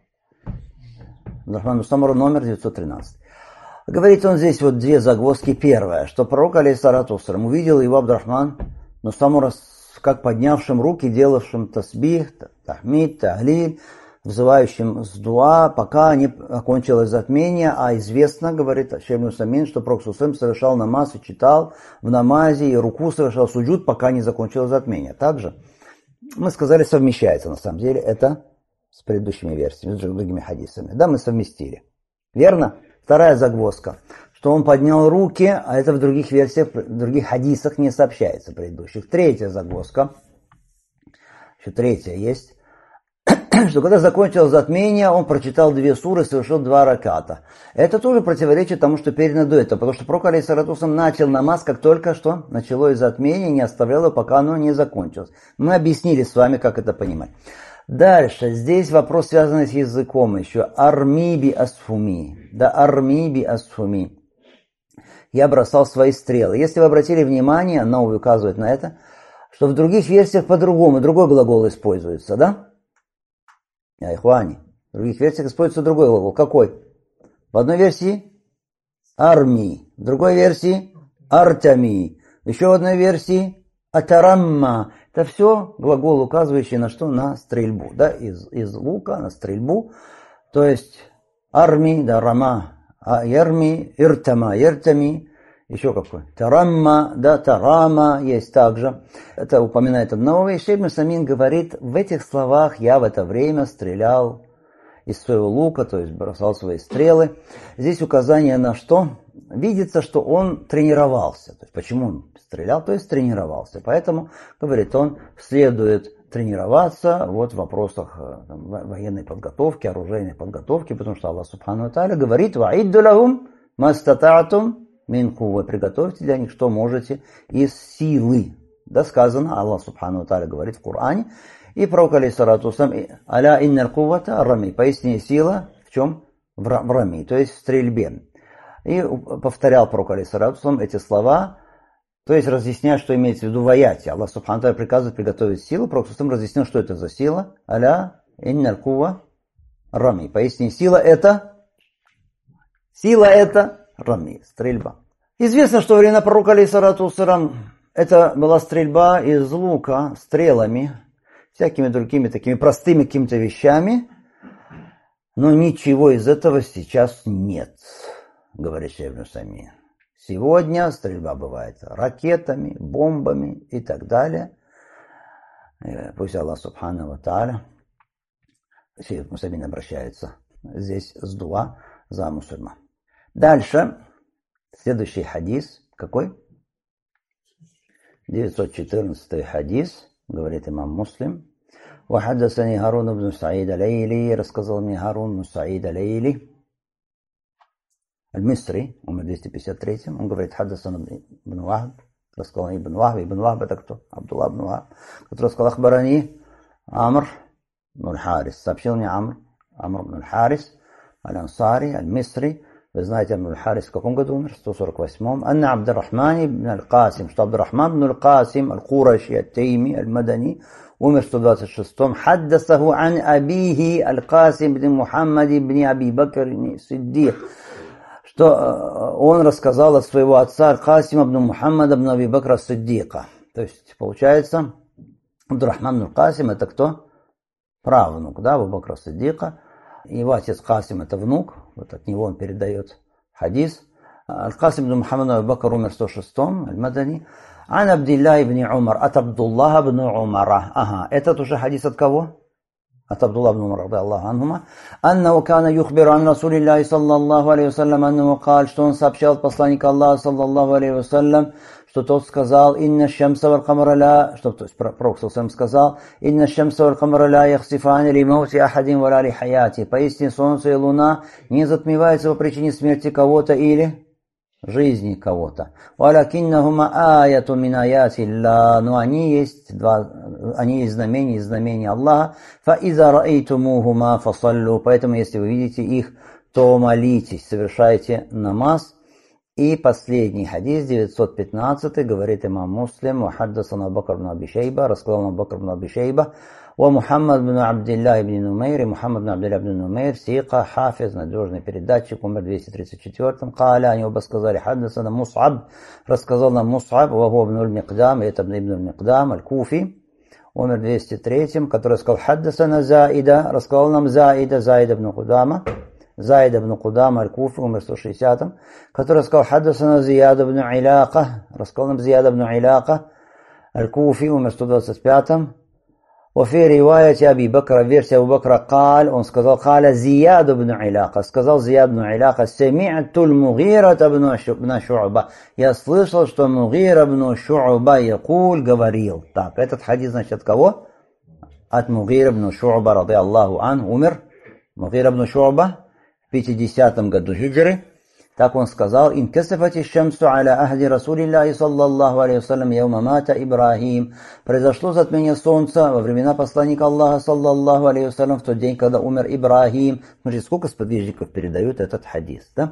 Абдурахман Самур, номер 913. Говорит он здесь вот 2 загвоздки. Первое, что пророк, алейхиссалату вассалям, увидел его Абдурахман Самура как поднявшим руки, делавшим тасбих, тахмид, тахлиль, взывающим с дуа, пока не окончилось затмение, а известно, говорит Шейх ибн Усаймин, что Пророк совершал намаз и читал в намазе, и руку совершал суджуд, пока не закончилось затмение. Также, мы сказали, совмещается, на самом деле, это с предыдущими версиями, с другими хадисами. Да, мы совместили. Верно? Вторая загвоздка, что он поднял руки, а это в других версиях, в других хадисах не сообщается предыдущих. Третья загвоздка, еще третья есть, что когда закончилось затмение, он прочитал 2 суры и совершил 2 раката. Это тоже противоречит тому, что передано до этого, потому что Пророк, алейхиссалату вассалям, начал намаз, как только что началось затмение, не оставлял его, пока оно не закончилось. Мы объяснили с вами, как это понимать. Дальше, здесь вопрос, связанный с языком еще. Арми асфуми. Да, арми асфуми. Я бросал свои стрелы. Если вы обратили внимание, Ан-Навави указывает на это, что в других версиях по-другому, другой глагол используется, да? Ихвани. В других версиях используется другой глагол. Какой? В одной версии арми, в другой версии артами, еще в одной версии атарамма. Это все глагол, указывающий на что? На стрельбу. Да? Из лука на стрельбу. То есть арми, да, рама, ярми, иртама, иртами. Еще какой? Тарамма, да, тарама есть также. Это упоминает Ан-Навави. Шейх ибн Усаймин говорит, в этих словах я в это время стрелял из своего лука, то есть бросал свои стрелы. Здесь указание на что? Видится, что он тренировался. То есть почему он стрелял? То есть тренировался. Поэтому, говорит он, следует тренироваться вот в вопросах военной подготовки, оружейной подготовки, потому что Аллах Субхану ва Тааля говорит: «Ваидду лахум мастата'тум мин кувва», приготовьте для них, что можете из силы. Да, сказано, Аллах Субхану ва Тааля говорит в Коране. И пророк, алейхиссалату вассалям, аля инналь куввата рами, поясни, сила в чем? В рами, то есть в стрельбе. И повторял пророк, алейхиссалату вассалям, эти слова, то есть разъясняя, что имеется в виду в аяте. Аллах Субхану ва Тааля приказывает приготовить силу, пророк разъяснил, что это за сила. Аля инналь кувва рами, поясни, сила это рами, стрельба. Известно, что во времена пророка, алейхиссалату вассалям, это была стрельба из лука стрелами, всякими другими такими простыми какими-то вещами, но ничего из этого сейчас нет, говорит Шейх ибн Усаймин. Сегодня стрельба бывает ракетами, бомбами и так далее. Пусть Аллах Субхану ва Тааля, Шейх Мусамин обращается здесь с дуа за мусульман. Дальше, следующий хадис, какой? 914 хадис, говорит имам Муслим. وحدثني هارون بن سعيد الأيلي, рассказал мне Харун бн Саид аль-Айли, аль-Мисри, умер в 253, он говорит, حدثنا ибн Вахб, рассказал ибн Вахб, ибн Вахб это кто? Абдулла ибн Вахб, который рассказал Ахбарани Амр бн Харис, сообщил мне Амр бн Харис, аль-Ансари, аль-Мисри. Вы знаете, Абдул Харис в каком году умер? В 148-м. Анна Абдуррахман ибн аль-Касим, что Абдуррахман ибн аль-Касим, аль-Кураши, аль-Тейми, аль-Мадани, умер в 126-м. Хаддасаху ан абихи аль-Касим ибн Мухаммад ибн Аби Бакр Сиддик, что он рассказал от своего отца аль-Касима ибн Мухаммада ибн Аби Бакра Сиддика. То есть, получается, Абдуррахман ибн аль-Касим это кто? Правнук, да, Абу Бакра Сиддика. Его отец Касим это внук, вот от него он передает хадис. Аль-Касим ибн Мухаммад Аби Бакр умер в 106-м, аль-Мадани. Ан Абдилла ибн Умар, от Абдуллаха ибн Умара. Ага, этот уже хадис от кого? От Абдулла ибн Умара, ради Аллаху анхума. Аннаху кана юхбиру ан Расулиллахи саллаллаху алейхи вассалям, аннаху каль, что он сообщал от посланника Аллаха саллаллаху алейхи вассалям, что тот сказал, инна шамса валь камара ла, что то есть пророк саллаллаху сказал, инна шамса валь камара ла яхсифани ли маути ахадин валя ли хаяти. Поистине солнце и луна не затмеваются по причине смерти кого-то или жизни кого-то. Валякиннахума аяту мин аятилла, но они есть знамения из знамений Аллаха. Фа иза раайтумухума фасаллу, поэтому если вы видите их, то молитесь, совершайте намаз. И последний хадис, 915, говорит имам Муслим, «Вахаддасан Абу Бакр бн Аби Шейба», рассказал Абу Бакр бн Аби Шейба, «Ва Мухаммад бн Абдилля ибн Нумейр», и Мухаммад бн Абдилля ибн Нумейр, сика, хафиз, надежный передатчик, умер в 234-м, «Каля», они оба сказали, «Хаддасана Мус'аб», рассказал нам Мус'аб, «Ваху ибн аль-Микдам», и это ибн аль-Микдам, аль-Куфи, умер в 203-м, который сказал, «Хаддасана Заида», рассказал нам Заида ибн Кудама, Заид ибн Кудама аль-Куфи, умер в 160-м, который сказал «Хаддасана Зияд ибн Иляка», рассказал нам Зияд ибн Иляка аль-Куфи, умер в 125-м. Вафи риваяти Аби Бакра, версия Абу Бакра, каль, он сказал «Каля Зияд ибн Иляка», сказал Зияд ибн Иляка, «Сами'ту аль-Мугира ибн Шу'ба», я слышал, что Мугира ибн Шу'ба якуль говорил. Так, этот хадис, значит, от кого? От Мугира ибн Шу'ба, ради Аллаху ан, умер Мугира ибн Шу'ба в 50-м году хиджры. Так он сказал, «Инкасафати шамсу аля ахди Расулиллахи саллаллаху алейхи вассалям яума мата Ибрахим». Произошло затмение солнца во времена посланника Аллаха саллаллаху алейхи вассалям в тот день, когда умер Ибрахим. Смотрите, сколько сподвижников передают этот хадис, да?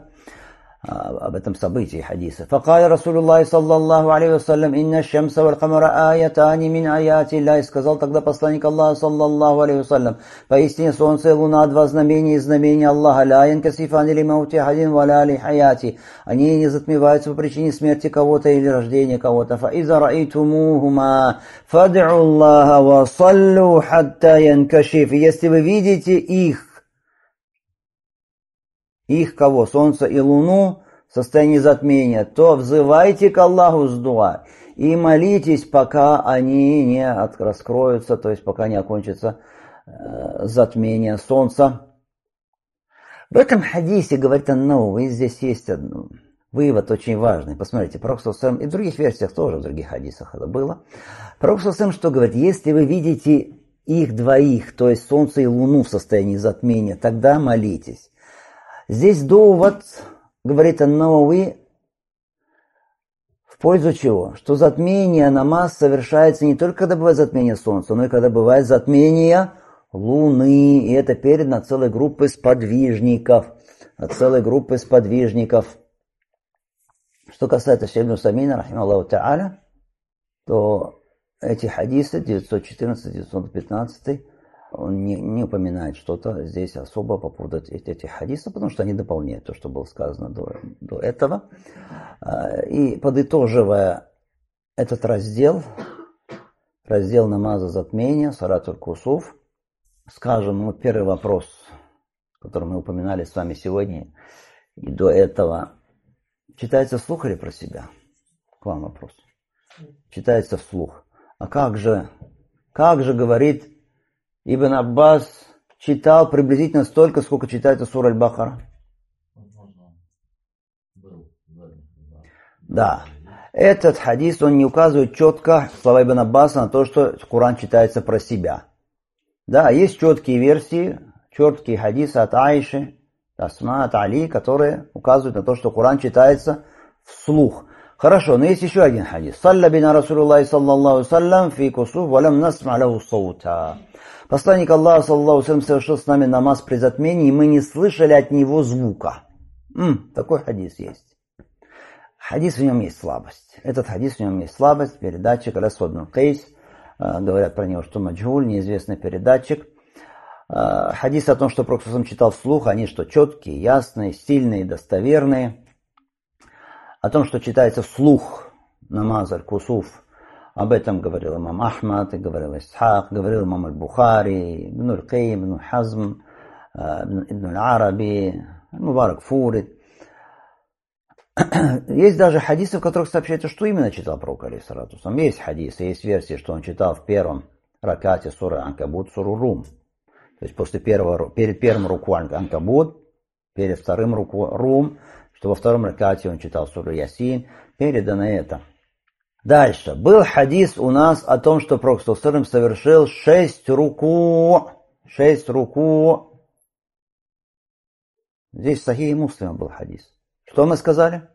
Об этом событии хадиса. «Факаля Расулуллахи саллаллаху алейхи вассалям, инна шамса валь камара аятани мин аяти Аллахи». Сказал тогда посланник Аллаха саллаллаху алейхи вассалям, поистине солнце и луна два знамения из знамений Аллаха. Ла янкасифани ли маути ахадин валя ли хаяти. Они не затмеваются по причине смерти кого-то или рождения кого-то. Фа иза раитумухума фад'у Аллаха ва саллу хатта янкашиф. Если вы видите их кого? Солнце и луну в состоянии затмения, то взывайте к Аллаху с дуа и молитесь, пока они не раскроются, то есть пока не окончится затмение солнца. В этом хадисе, говорит Ан-Навави, здесь есть вывод очень важный. Посмотрите, Пророк саллаллаху и в других версиях тоже, в других хадисах это было. Пророк саллаллаху что говорит, если вы видите их двоих, то есть солнце и луну в состоянии затмения, тогда молитесь. Здесь довод, говорит Ан-Навави, в пользу чего? Что затмение намаз совершается не только когда бывает затмение солнца, но и когда бывает затмение луны. И это передано целой группой сподвижников. Что касается Шейх ибн Самина, рахимахуллаху та'аля, то эти хадисы, 914-915, он не упоминает что-то здесь особо по поводу этих хадисов, потому что они дополняют то, что было сказано до этого. И подытоживая этот раздел намаза затмения, салатуль кусуф, скажем, первый вопрос, который мы упоминали с вами сегодня и до этого, Читается вслух или про себя? К вам вопрос. Читается вслух. А как же говорит Ибн Аббас, читал приблизительно столько, сколько читается сура Аль-Бакара? Да. Этот хадис, он не указывает четко слова Ибн Аббаса на то, что Коран читается про себя. Да, есть четкие версии, четкие хадисы от Аиши, Асма, от Али, которые указывают на то, что Коран читается вслух. Хорошо, но есть еще один хадис. «Салля бина Расулуллахи саллаллаху саллям фи кусуф валям насма лаху саута». Посланник Аллаха саллаллаху саллям совершил с нами намаз при затмении, и мы не слышали от него звука. Такой хадис есть. Хадис в нем есть слабость. Этот хадис в нем есть слабость. Передатчик Расуд ибн Кайс. Говорят про него, что маджхуль, неизвестный передатчик. Хадис о том, что Пророк читал вслух, они что, четкие, ясные, сильные, достоверные. О том, что читается вслух намаз аль-кусуф, об этом говорил имам Ахмад, и говорил Исхак, говорил имам аль-Бухари, Ибн аль-Кайм, Ибн Хазм, Ибн аль-Араби, Мубарак Фури. Есть даже хадисы, в которых сообщается, что именно читал пророк, алейхиссалату вассалям. Есть хадисы, есть версии, что он читал в первом ракате суры Анкабут, суру Рум. То есть перед первым руку Анкабут, перед вторым руку Рум, что во втором ракате он читал суру Ясин, передано это. Дальше. Был хадис у нас о том, что пророк совершил 6 руку. 6 руку. Здесь в Сахихе Муслима был хадис. Что мы сказали?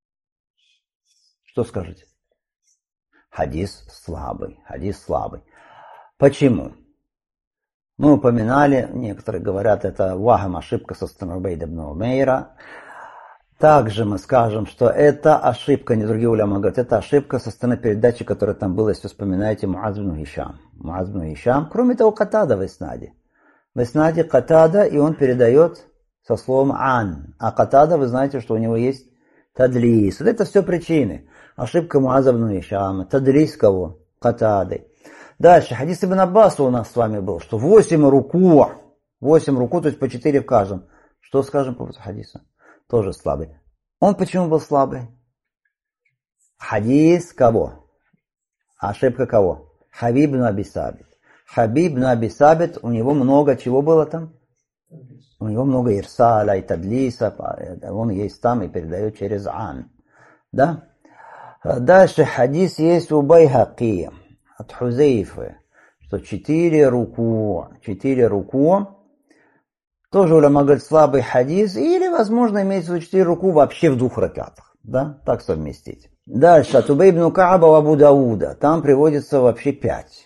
Что скажете? Хадис слабый. Хадис слабый. Почему? Мы упоминали, некоторые говорят, это вахам, ошибка со стороны Убейда ибн Умейра. Также мы скажем, что это ошибка, не другие уляма говорят, это ошибка со стороны передачи, которая там была, если вы вспоминаете, Муаз ибн Хишам. Муаз ибн Хишам. Кроме того, Катада в Иснаде. В Иснаде Катада, и он передает со словом ан. А Катада, вы знаете, что у него есть тадлис. Вот это все причины. Ошибка Муаза ибн Хишама. Тадлис кого? Катады. Дальше. Хадис Ибн Аббаса у нас с вами был, что 8 руку, то есть по 4 в каждом. Что скажем по поводу хадиса? Тоже слабый. Он почему был слабый? Хадис кого? Ошибка кого? Хабиб ибн Аби Сабит. Хабиб ибн Аби Сабит, у него много чего было там? У него много ирсаля и тадлиса, он есть там и передает через ан. Да? Дальше хадис есть у Байхаки от Хузейфы, что 4 руку. Тоже уляма говорит слабый хадис, или, возможно, имеется в виду 4 руку вообще в 2 ракатах. Да? Так совместить. Дальше от Убей ибн Кааба у Абу Дауда. Там приводится вообще 5.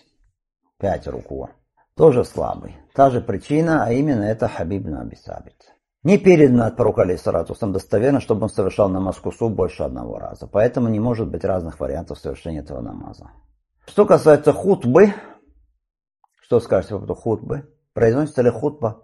5 руку. Тоже слабый. Та же причина, а именно это Хабиб ибн Аби Сабит. Не передано от пророка алейхиссалату вассалям достоверно, чтобы он совершал намаз кусуф больше 1 раза. Поэтому не может быть разных вариантов совершения этого намаза. Что касается хутбы, что скажете по поводу хутбы? Произносится ли хутба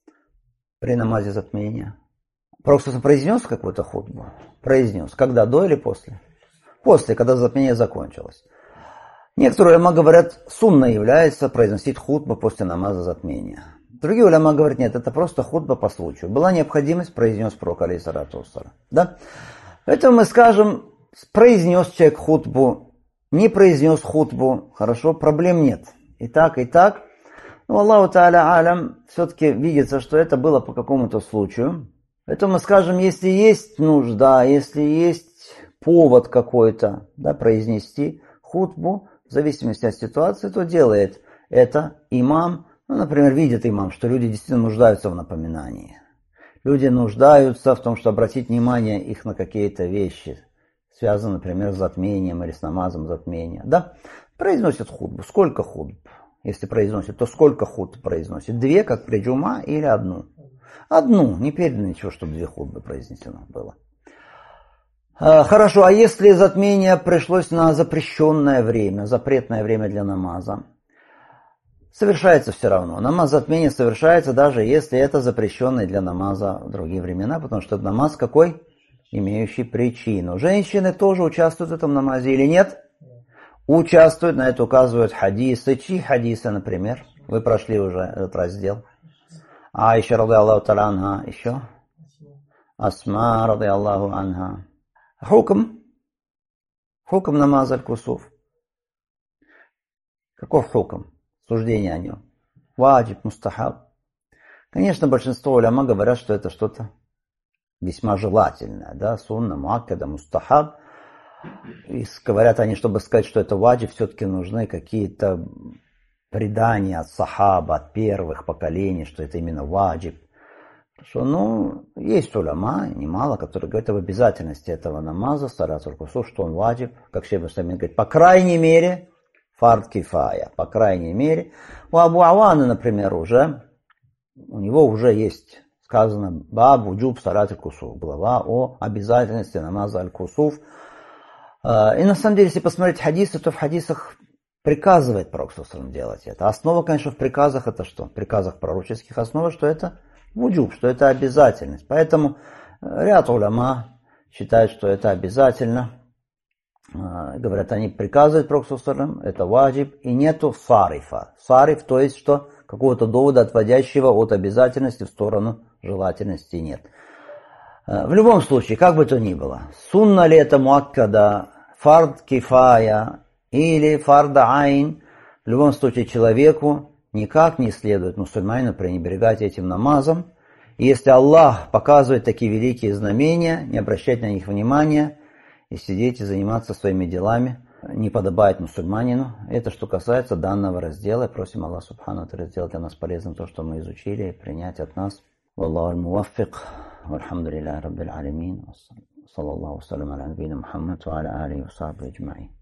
при намазе затмения? Пророк произнес какую-то хутбу? Произнес. Когда? До или после? После, когда затмение закончилось. Некоторые уляма говорят, сунна является произносить хутбу после намаза затмения. Другие уляма говорят, нет, это просто хутба по случаю. Была необходимость, произнес пророк алейхиссалату вассалям. Да? Поэтому мы скажем, произнес человек хутбу, не произнес хутбу, хорошо, проблем нет. И так. Но Аллаху Та'аля алям, все-таки видится, что это было по какому-то случаю. Поэтому мы скажем, если есть нужда, если есть повод какой-то, да, произнести хутбу, в зависимости от ситуации, то делает это имам. Ну, например, видит имам, что люди действительно нуждаются в напоминании. Люди нуждаются в том, что обратить внимание их на какие-то вещи, связанные, например, с затмением или с намазом затмения. Да? Произносит хутбу. Сколько хутб? Если произносит, то сколько хутб произносит? 2, как при джума, или 1? 1. Не передано ничего, чтобы 2 хутбы произнесено было. Хорошо, а если затмение пришлось на запрещенное время, запретное время для намаза? Совершается все равно. Намаз затмения совершается, даже если это запрещенный для намаза в другие времена, потому что намаз какой? Имеющий причину. Женщины тоже участвуют в этом намазе или нет? Участвуют, на это указывают хадисы. Чьи хадисы, например? Вы прошли уже этот раздел. Аиша, ради Аллаху та'аля анха, еще? Асма, ради Аллаху анха. Хукм намаз аль-кусуф. Каков хукм? Суждение о нем. Ваджиб, мустахаб. Конечно, большинство уляма говорят, что это что-то весьма желательное. Да? Сунна, муаккада, мустахаб. И говорят они, чтобы сказать, что это ваджиб, все-таки нужны какие-то предания от сахаба, от первых поколений, что это именно ваджиб. Хорошо, есть уляма, немало, которые говорят об обязательности этого намаза, салат аль-кусуф, что он ваджиб, как шейх Усаймин говорит, по крайней мере, фард кифая, по крайней мере. У Абу Авана, например, у него уже есть сказано баб вуджуб салат аль-кусуф, глава о обязательности намаза аль-кусуф. И на самом деле, если посмотреть хадисы, то в хадисах приказывает пророк делать это. Основа, конечно, в приказах это что? В приказах пророческих основа, что это вуджуб, что это обязательность. Поэтому ряд уляма считают, что это обязательно. Говорят, они приказывают пророку, это ваджиб, и нету сарифа. Сариф, то есть что? Какого-то довода, отводящего от обязательности в сторону желательности, нет. В любом случае, как бы то ни было, сунна ли это муаккада, фард кифая или фарда айн, в любом случае человеку никак не следует мусульманину пренебрегать этим намазом. И если Аллах показывает такие великие знамения, не обращать на них внимания и сидеть и заниматься своими делами не подобает мусульманину. Это что касается данного раздела. Просим Аллаха субхану ва сделать для нас полезным то, что мы изучили, и принять от нас. Валлаху аль-муваффик. Вальхамдулиллахи раббил алямин. Саллаллаху салям аля набийина Мухаммад ва аля алихи ва сахбихи аджмаин.